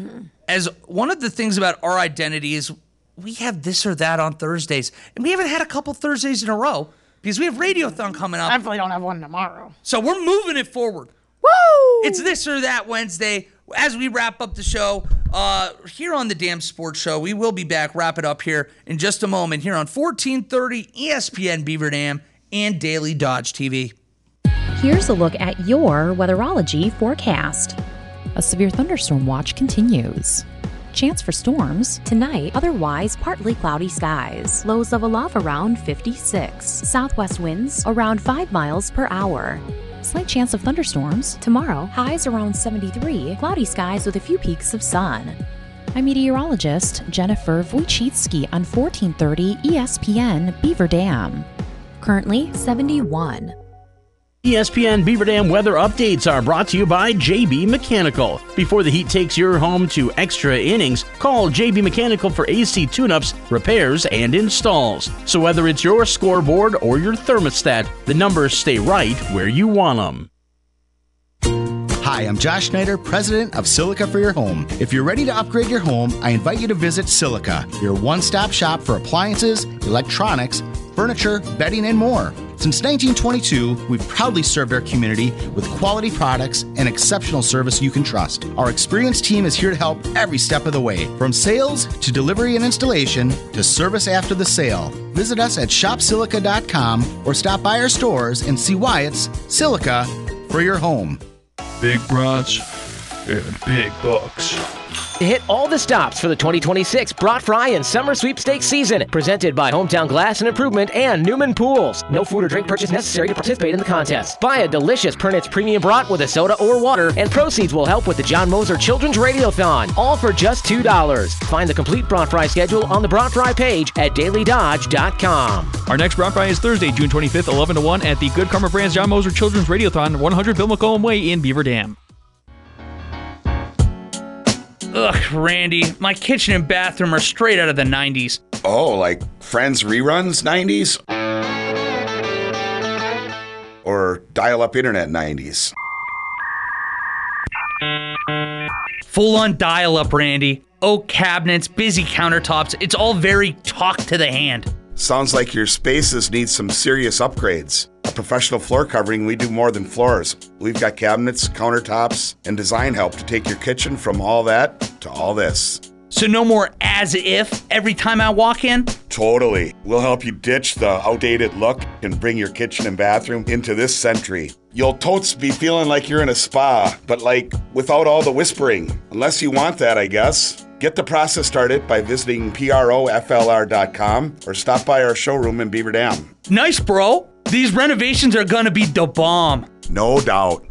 Speaker 2: As one of the things about our identity is we have this or that on Thursdays, and we haven't had a couple Thursdays in a row because we have Radiothon coming up.
Speaker 3: I definitely don't have one tomorrow.
Speaker 2: So we're moving it forward.
Speaker 3: Woo!
Speaker 2: It's this or that Wednesday. As we wrap up the show here on the Damn Sports Show, we will be back, wrap it up here in just a moment here on 1430 ESPN Beaver Dam and Daily Dodge TV.
Speaker 20: Here's a look at your weatherology forecast. A severe thunderstorm watch continues. Chance for storms tonight, otherwise partly cloudy skies. Lows level off around 56. Southwest winds around 5 miles per hour. Slight chance of thunderstorms tomorrow, highs around 73. Cloudy skies with a few peaks of sun. I'm meteorologist Jennifer Wojcicki on 1430 ESPN Beaver Dam. Currently 71.
Speaker 17: ESPN Beaver Dam weather updates are brought to you by JB Mechanical. Before the heat takes your home to extra innings, call JB Mechanical for AC tune-ups, repairs, and installs. So whether it's your scoreboard or your thermostat, the numbers stay right where you want them.
Speaker 12: Hi, I'm Josh Schneider, president of Silica for Your Home. If you're ready to upgrade your home, I invite you to visit Silica, your one-stop shop for appliances, electronics, furniture, bedding, and more. Since 1922, we've proudly served our community with quality products and exceptional service you can trust. Our experienced team is here to help every step of the way, from sales to delivery and installation to service after the sale. Visit us at shopsilica.com or stop by our stores and see why it's Silica for your home.
Speaker 21: Big bronze and big bucks.
Speaker 10: Hit all the stops for the 2026 Brat Fry and Summer Sweepstakes season. Presented by Hometown Glass and Improvement and Newman Pools. No food or drink purchase necessary to participate in the contest. Buy a delicious Pernitz Premium Brat with a soda or water, and proceeds will help with the John Moser Children's Radiothon. All for just $2. Find the complete Brat Fry schedule on the Brat Fry page at dailydodge.com.
Speaker 21: Our next Brat Fry is Thursday, June 25th, 11 to 1 at the Good Karma Brands John Moser Children's Radiothon, 100 Bill McCollum Way in Beaver Dam.
Speaker 2: Ugh, Randy, my kitchen and bathroom are straight out of the 90s.
Speaker 22: Oh, like Friends reruns 90s? Or dial-up internet 90s?
Speaker 2: Full-on dial-up, Randy. Oak cabinets, busy countertops. It's all very talk to the hand.
Speaker 22: Sounds like your spaces need some serious upgrades. A professional floor covering, we do more than floors. We've got cabinets, countertops, and design help to take your kitchen from all that to all this.
Speaker 2: So no more as if every time I walk in?
Speaker 22: Totally. We'll help you ditch the outdated look and bring your kitchen and bathroom into this century. You'll totes be feeling like you're in a spa, but like without all the whispering. Unless you want that, I guess. Get the process started by visiting PROFLR.com or stop by our showroom in Beaver Dam.
Speaker 2: Nice, bro. These renovations are gonna be the bomb.
Speaker 22: No doubt.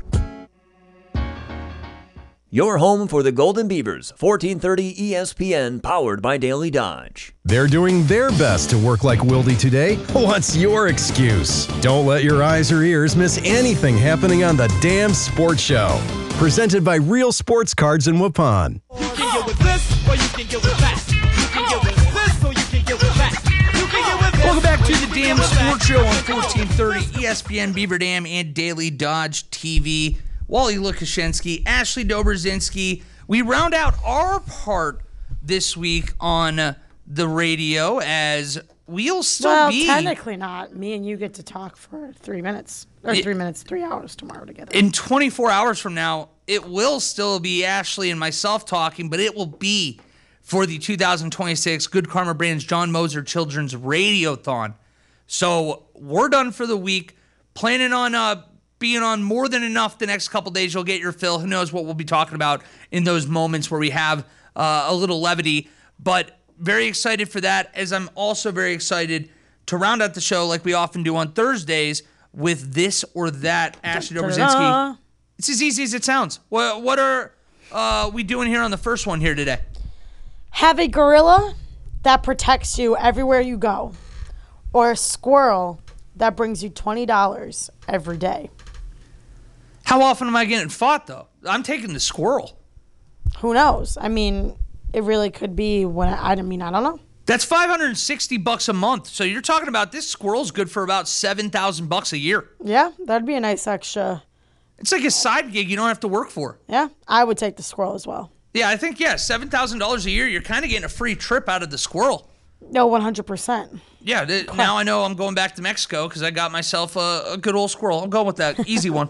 Speaker 23: Your home for the Golden Beavers, 1430 ESPN, powered by Daily Dodge.
Speaker 1: They're doing their best to work like Wildy today. What's your excuse? Don't let your eyes or ears miss anything happening on the Damn Sports Show. Presented by Real Sports Cards in Waupun.
Speaker 5: You can get with this, or you can get with that. You can get with this, or you can get with that. You can get with this.
Speaker 2: Welcome back to the Damn Sports Show on 1430 ESPN Beaver Dam and Daily Dodge TV. Wally Lukashenski, Ashley Dobrzinski. We round out our part this week on the radio as we'll still be...
Speaker 3: Well, technically not. Me and you get to talk for 3 minutes. Or 3 minutes, 3 hours tomorrow together.
Speaker 2: In 24 hours from now, it will still be Ashley and myself talking, but it will be for the 2026 Good Karma Brands John Moser Children's Radiothon. So we're done for the week. Planning on being on more than enough the next couple days. You'll get your fill. Who knows what we'll be talking about in those moments where we have a little levity. But very excited for that, as I'm also very excited to round out the show like we often do on Thursdays with this or that. Ashley Dobrzinski. It's as easy as it sounds. What are we doing here on the first one here today?
Speaker 3: Have a gorilla that protects you everywhere you go, or a squirrel that brings you $20 every day.
Speaker 2: How often am I getting fought, though? I'm taking the squirrel.
Speaker 3: Who knows? I mean, it really could be when I don't know.
Speaker 2: That's $560 a month. So you're talking about this squirrel's good for about $7,000 a year.
Speaker 3: Yeah, that'd be a nice extra.
Speaker 2: It's like a side gig you don't have to work for.
Speaker 3: Yeah, I would take the squirrel as well.
Speaker 2: Yeah, I think, $7,000 a year, you're kind of getting a free trip out of the squirrel.
Speaker 3: No, 100%.
Speaker 2: Yeah, now I know I'm going back to Mexico because I got myself a good old squirrel. I'm going with that easy one.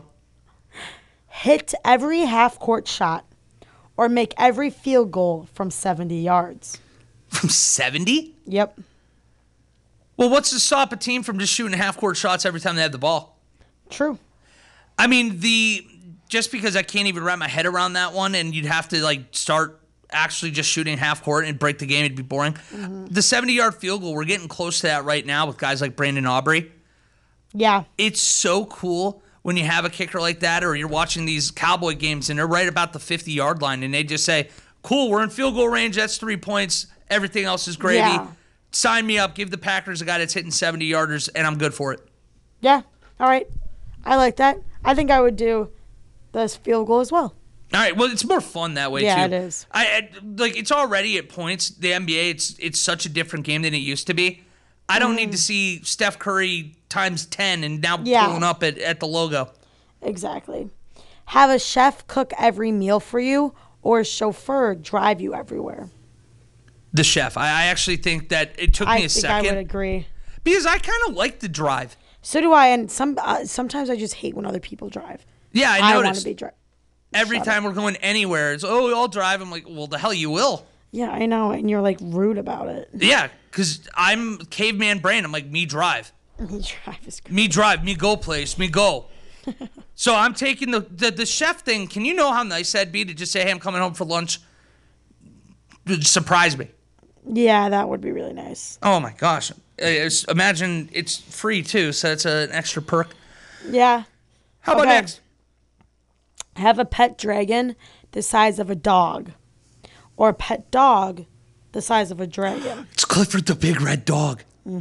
Speaker 3: Hit every half-court shot or make every field goal from 70 yards.
Speaker 2: From 70?
Speaker 3: Yep.
Speaker 2: Well, what's to stop a team from just shooting half-court shots every time they have the ball?
Speaker 3: True.
Speaker 2: I mean, just because I can't even wrap my head around that one, and you'd have to start actually just shooting half-court and break the game, it'd be boring. Mm-hmm. The 70-yard field goal, we're getting close to that right now with guys like Brandon Aubrey.
Speaker 3: Yeah.
Speaker 2: It's so cool when you have a kicker like that, or you're watching these Cowboy games and they're right about the 50-yard line, and they just say, cool, we're in field goal range, that's 3 points, everything else is gravy.
Speaker 3: Yeah.
Speaker 2: Sign me up, give the Packers a guy that's hitting 70-yarders, and I'm good for it.
Speaker 3: Yeah, all right. I like that. I think I would do this field goal as well.
Speaker 2: All right, well, it's more fun that way, too.
Speaker 3: Yeah, it is.
Speaker 2: It's already at points, the NBA, it's such a different game than it used to be. I don't need to see Steph Curry times 10 and now pulling up at the logo.
Speaker 3: Exactly. Have a chef cook every meal for you or a chauffeur drive you everywhere.
Speaker 2: The chef. I actually think that it took me a second.
Speaker 3: I would agree.
Speaker 2: Because I kind of like the drive.
Speaker 3: So do I, and sometimes I just hate when other people drive.
Speaker 2: Yeah, I noticed.
Speaker 3: I want to be drive.
Speaker 2: Every time we're going anywhere, it's, I'll drive. I'm like, well, the hell you will.
Speaker 3: Yeah, I know, and you're rude about it.
Speaker 2: Yeah, because I'm caveman brain. I'm like, me drive.
Speaker 3: Me drive is great.
Speaker 2: Me drive, me go place, me go. So I'm taking the chef thing. Can you know how nice that'd be to just say, hey, I'm coming home for lunch. surprise me.
Speaker 3: Yeah, that would be really nice.
Speaker 2: Oh my gosh. Imagine it's free too, so it's an extra perk.
Speaker 3: Yeah.
Speaker 2: How about next?
Speaker 3: Have a pet dragon the size of a dog, or a pet dog the size of a dragon.
Speaker 2: It's Clifford the Big Red Dog.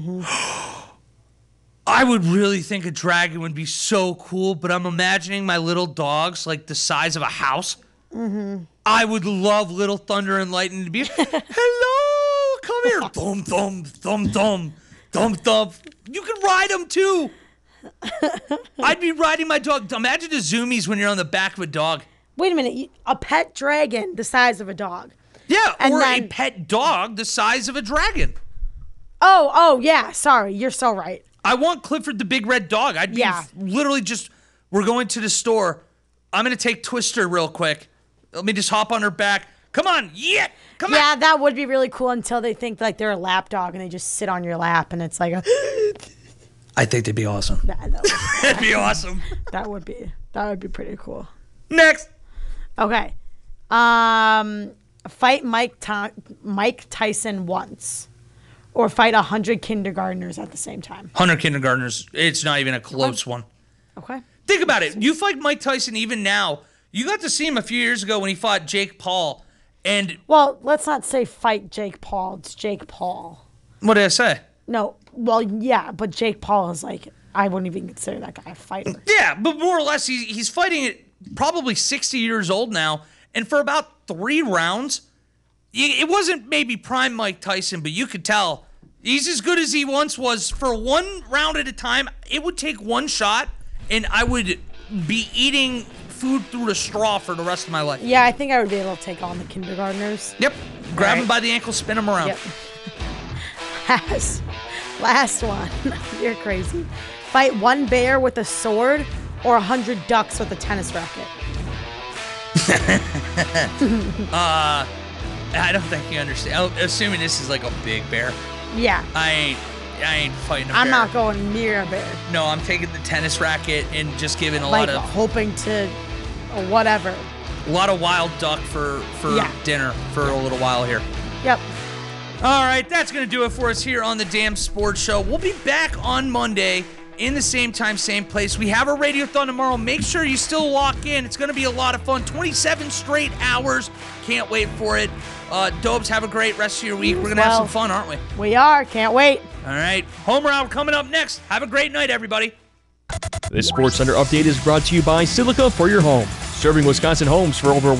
Speaker 2: I would really think a dragon would be so cool, but I'm imagining my little dogs like the size of a house. I would love Little Thunder and Lightning to be, hello, come here. Thump, thump, thump, thump, thump, thump. You could ride them too. I'd be riding my dog. Imagine the zoomies when you're on the back of a dog.
Speaker 3: Wait a minute. A pet dragon the size of a dog.
Speaker 2: Yeah,
Speaker 3: And
Speaker 2: or
Speaker 3: then-
Speaker 2: a pet dog the size of a dragon.
Speaker 3: Oh, yeah. Sorry. You're so right.
Speaker 2: I want Clifford the Big Red Dog. I'd be literally just, we're going to the store. I'm going to take Twister real quick. Let me just hop on her back. Come on, come on.
Speaker 3: Yeah, that would be really cool until they think like they're a lap dog and they just sit on your lap and it's like
Speaker 2: I think they'd be awesome. That'd be awesome.
Speaker 3: That would be pretty cool.
Speaker 2: Next.
Speaker 3: Okay. Fight Mike Tyson once, or fight 100 kindergartners at the same time.
Speaker 2: 100 kindergartners. It's not even a close one.
Speaker 3: Okay.
Speaker 2: Think about it. You fight Mike Tyson even now. You got to see him a few years ago when he fought Jake Paul. And
Speaker 3: Well, let's not say fight Jake Paul. It's Jake Paul.
Speaker 2: what did I say?
Speaker 3: No. Well, yeah, but Jake Paul is like, I wouldn't even consider that guy a fighter.
Speaker 2: Yeah, but more or less, he's fighting at probably 60 years old now. And for about 3 rounds, it wasn't maybe prime Mike Tyson, but you could tell he's as good as he once was. For 1 round at a time, it would take 1 shot, and I would be eating food through a straw for the rest of my life.
Speaker 3: Yeah, I think I would be able to take on the kindergartners.
Speaker 2: Yep. Grab him by the ankle, spin him around.
Speaker 3: Yep. Last one. You're crazy. Fight 1 bear with a sword or 100 ducks with a tennis racket.
Speaker 2: I don't think you understand. Assuming this is like a big bear.
Speaker 3: Yeah.
Speaker 2: I ain't fighting a bear.
Speaker 3: I'm not going near a bear.
Speaker 2: No, I'm taking the tennis racket and just giving a
Speaker 3: Like
Speaker 2: lot of
Speaker 3: hoping to, or whatever.
Speaker 2: a lot of wild duck for dinner for a little while here.
Speaker 3: Yep.
Speaker 2: All right, that's going to do it for us here on the Damn Sports Show. We'll be back on Monday in the same time, same place. We have a Radiothon tomorrow. Make sure you still lock in. It's going to be a lot of fun. 27 straight hours. Can't wait for it. Dobes, have a great rest of your week. We're going to have some fun, aren't we?
Speaker 3: We are. Can't wait.
Speaker 2: All right. Home Round coming up next. Have a great night, everybody.
Speaker 21: This SportsCenter update is brought to you by Silica for your home. Serving Wisconsin homes for over